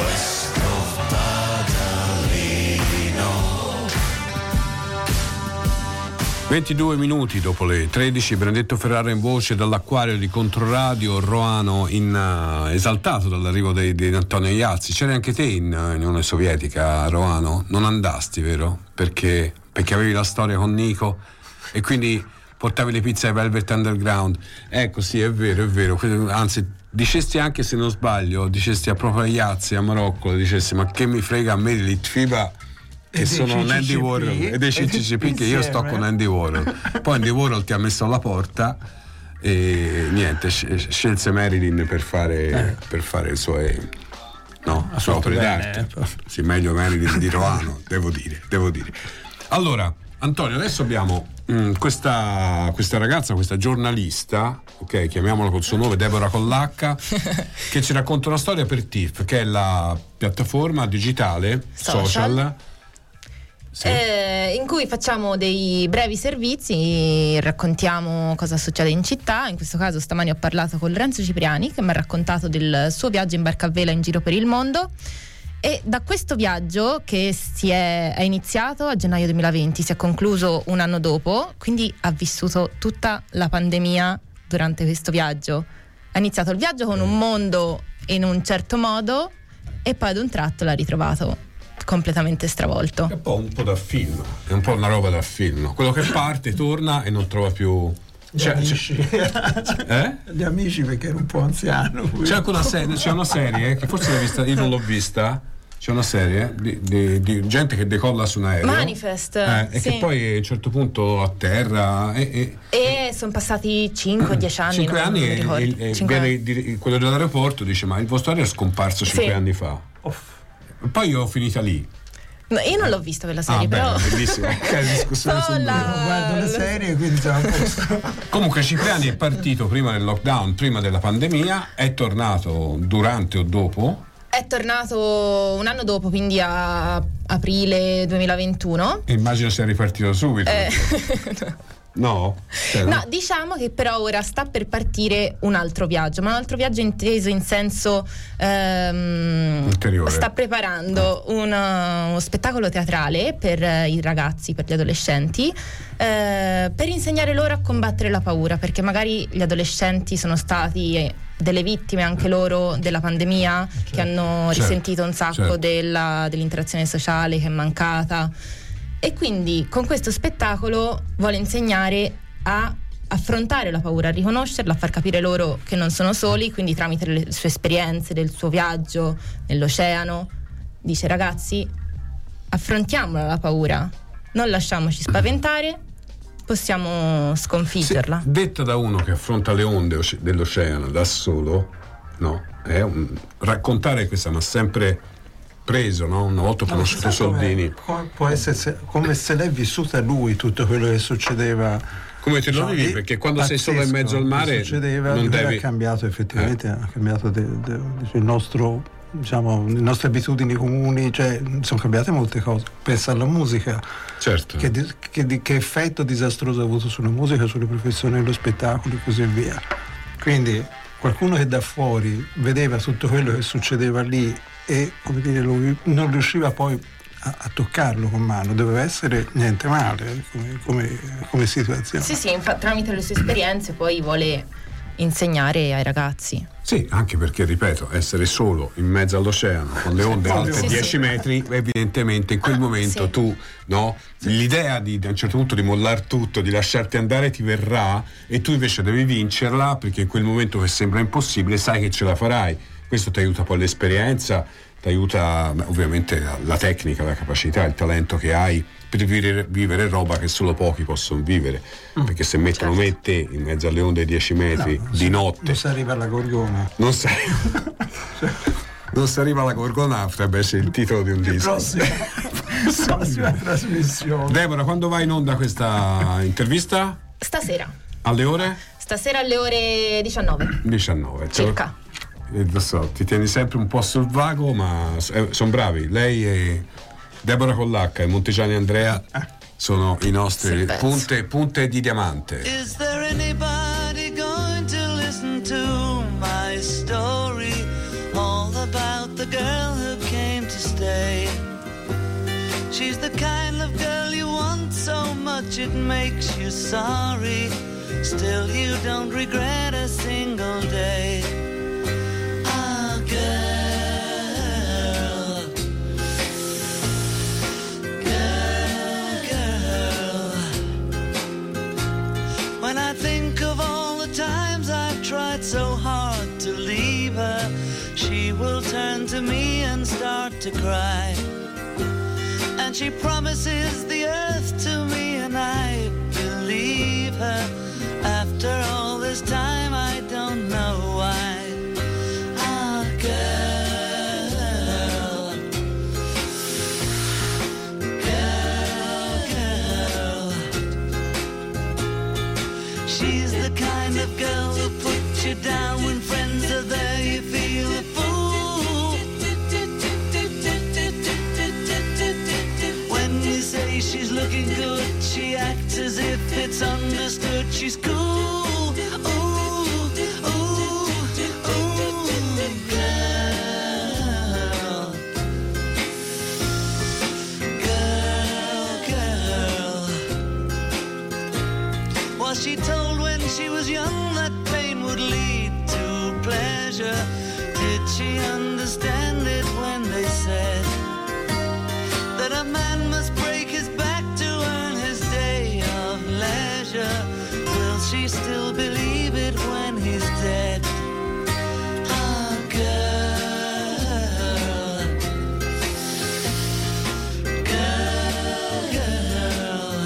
22 minuti dopo le 13, Benedetto Ferrara in voce dall'acquario di Controradio, Roano esaltato dall'arrivo di Antonio Iazzi. C'eri anche te in Unione Sovietica, Roano? Non andasti, vero? Perché avevi la storia con Nico e quindi portavi le pizze ai Velvet Underground. Ecco, sì, è vero. Anzi, dicesti anche, se non sbaglio, dicesti a proprio Iazzi, a Marocco, dicesti: ma che mi frega a me di Litfiba che sono Andy Warhol e dei CCCP, che io sto con Andy Warhol. Poi Andy Warhol ti ha messo alla porta e niente, scelse Marilyn per fare le sue opere d'arte. Sì, meglio Marilyn di Roano, devo dire. Allora, Antonio, adesso abbiamo questa ragazza, questa giornalista, ok, chiamiamola col suo nome, Deborah Collacca, che ci racconta una storia per TIFF, che è la piattaforma digitale social. Sì. In cui facciamo dei brevi servizi, raccontiamo cosa succede in città. In questo caso stamani ho parlato con Lorenzo Cipriani, che mi ha raccontato del suo viaggio in barca a vela in giro per il mondo, e da questo viaggio, che è iniziato a gennaio 2020, si è concluso un anno dopo, quindi ha vissuto tutta la pandemia durante questo viaggio. Ha iniziato il viaggio con un mondo in un certo modo e poi ad un tratto l'ha ritrovato completamente stravolto. È un po' da film, è un po' una roba da film. Quello che parte, torna e non trova più gli amici. Gli amici, perché era un po' anziano. C'è anche una serie che forse l'hai vista, io non l'ho vista. C'è una serie di gente che decolla su un aereo, Manifest, e che poi a un certo punto atterra e sono passati 5-10 anni. 5 anni e viene quello dell'aeroporto dice: ma il vostro aereo è scomparso 5 anni fa. Poi io ho finita lì. No, io non l'ho vista quella serie, però bellissima. Discussione sul guardo le serie, quindi già Comunque Cipriani è partito prima del lockdown, prima della pandemia, è tornato durante o dopo? È tornato un anno dopo, quindi a aprile 2021. E immagino sia ripartito subito. No? No, diciamo che però ora sta per partire un altro viaggio, ma un altro viaggio inteso in senso ulteriore. Sta preparando uno spettacolo teatrale per i ragazzi, per gli adolescenti, per insegnare loro a combattere la paura, perché magari gli adolescenti sono stati delle vittime anche loro della pandemia, che hanno risentito un sacco dell'interazione sociale che è mancata. E quindi con questo spettacolo vuole insegnare a affrontare la paura, a riconoscerla, a far capire loro che non sono soli, quindi tramite le sue esperienze del suo viaggio nell'oceano dice: ragazzi, affrontiamola la paura, non lasciamoci spaventare, possiamo sconfiggerla. Sì, detta da uno che affronta le onde dell'oceano da solo, no? È raccontare questa, ma sempre preso, no? Una volta ho conosciuto Soldini. Può essere come se l'è vissuta lui tutto quello che succedeva. Come te lo vivi? Perché quando sei solo in mezzo al mare succedeva, non devi... ha cambiato effettivamente, ha cambiato il nostro, diciamo, le nostre abitudini comuni, cioè sono cambiate molte cose. Pensa alla musica, certo. Che effetto disastroso ha avuto sulla musica, sulle professioni dello spettacolo e così via. Quindi qualcuno che da fuori vedeva tutto quello che succedeva lì e, come dire, lui non riusciva poi a toccarlo con mano, doveva essere niente male come situazione. Sì, tramite le sue esperienze poi vuole insegnare ai ragazzi. Sì, anche perché, ripeto, essere solo in mezzo all'oceano con le onde alte 10 metri, evidentemente in quel momento tu, no? L'idea di a un certo punto di mollare tutto, di lasciarti andare ti verrà, e tu invece devi vincerla, perché in quel momento che sembra impossibile sai che ce la farai. Questo ti aiuta poi l'esperienza, ti aiuta ovviamente la tecnica, la capacità, il talento che hai per vivere roba che solo pochi possono vivere, perché se mettono te in mezzo alle onde 10 metri di notte non si arriva alla Gorgona, non si arriva alla Gorgona, potrebbe essere il titolo di un disco. Prossima trasmissione. Deborah, quando vai in onda questa intervista? Stasera Alle ore? Stasera alle ore 19 circa. Lo so, ti tieni sempre un po' sul vago, ma sono bravi. Lei e Deborah con l'H e Montegiani Andrea sono i nostri punte di diamante. Is there anybody going to listen to my story? All about the girl who came to stay. She's the kind of girl you want so much it makes you sorry. Still you don't regret a single day. When I think of all the times I've tried so hard to leave her, she will turn to me and start to cry. And she promises the earth to me and I believe her. After all this time I don't know why. Ah, girl, she's the kind of girl who puts you down when friends are there. You feel a fool when you say she's looking good. She acts as if it's understood. She's cool. Ooh, ooh, ooh, girl, girl. Was she told when she was young that pain would lead to pleasure? Did she understand it when they said that a man must break his back to earn his day of leisure? Will she still believe it when he's dead? Ah, girl, girl, girl.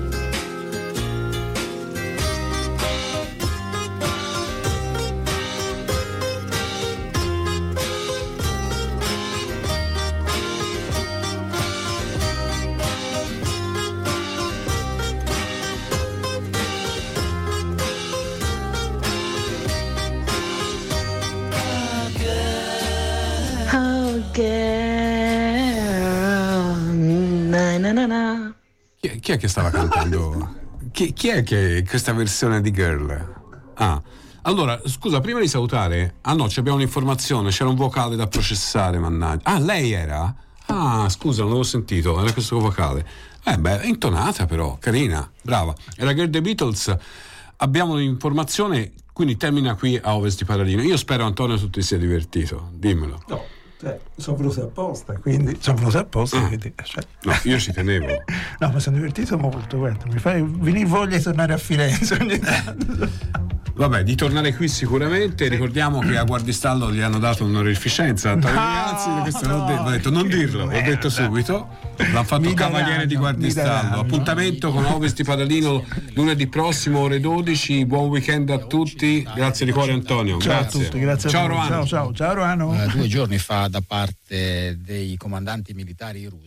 Chi è che stava cantando? Chi è che questa versione di Girl? Allora, scusa, prima di salutare, no, abbiamo un'informazione, c'era un vocale da processare, mannaggia. Lei era? Scusa, non l'avevo sentito, era questo vocale. Intonata però, carina, brava. Era Girl The Beatles. Abbiamo un'informazione, quindi termina qui a Ovest di Paradino. Io spero, Antonio, tu ti sia divertito, dimmelo. No. Sono venuto apposta, quindi quindi, no, io ci tenevo. No, ma sono divertito molto, guarda, mi fai venire voglia di tornare a Firenze ogni tanto. Vabbè, di tornare qui sicuramente. Ricordiamo che a Guardistallo gli hanno dato un'onorificenza a ragazzi, questo ho detto non dirlo, ho detto subito. L'hanno fatto cavaliere di Guardistallo. Appuntamento con Ovest di Padalino lunedì prossimo ore 12. Buon weekend a tutti. Grazie di cuore Antonio. Ciao grazie a tutti, grazie ciao a tutti. Roano. Ciao Roano. 2 giorni fa da parte dei comandanti militari russi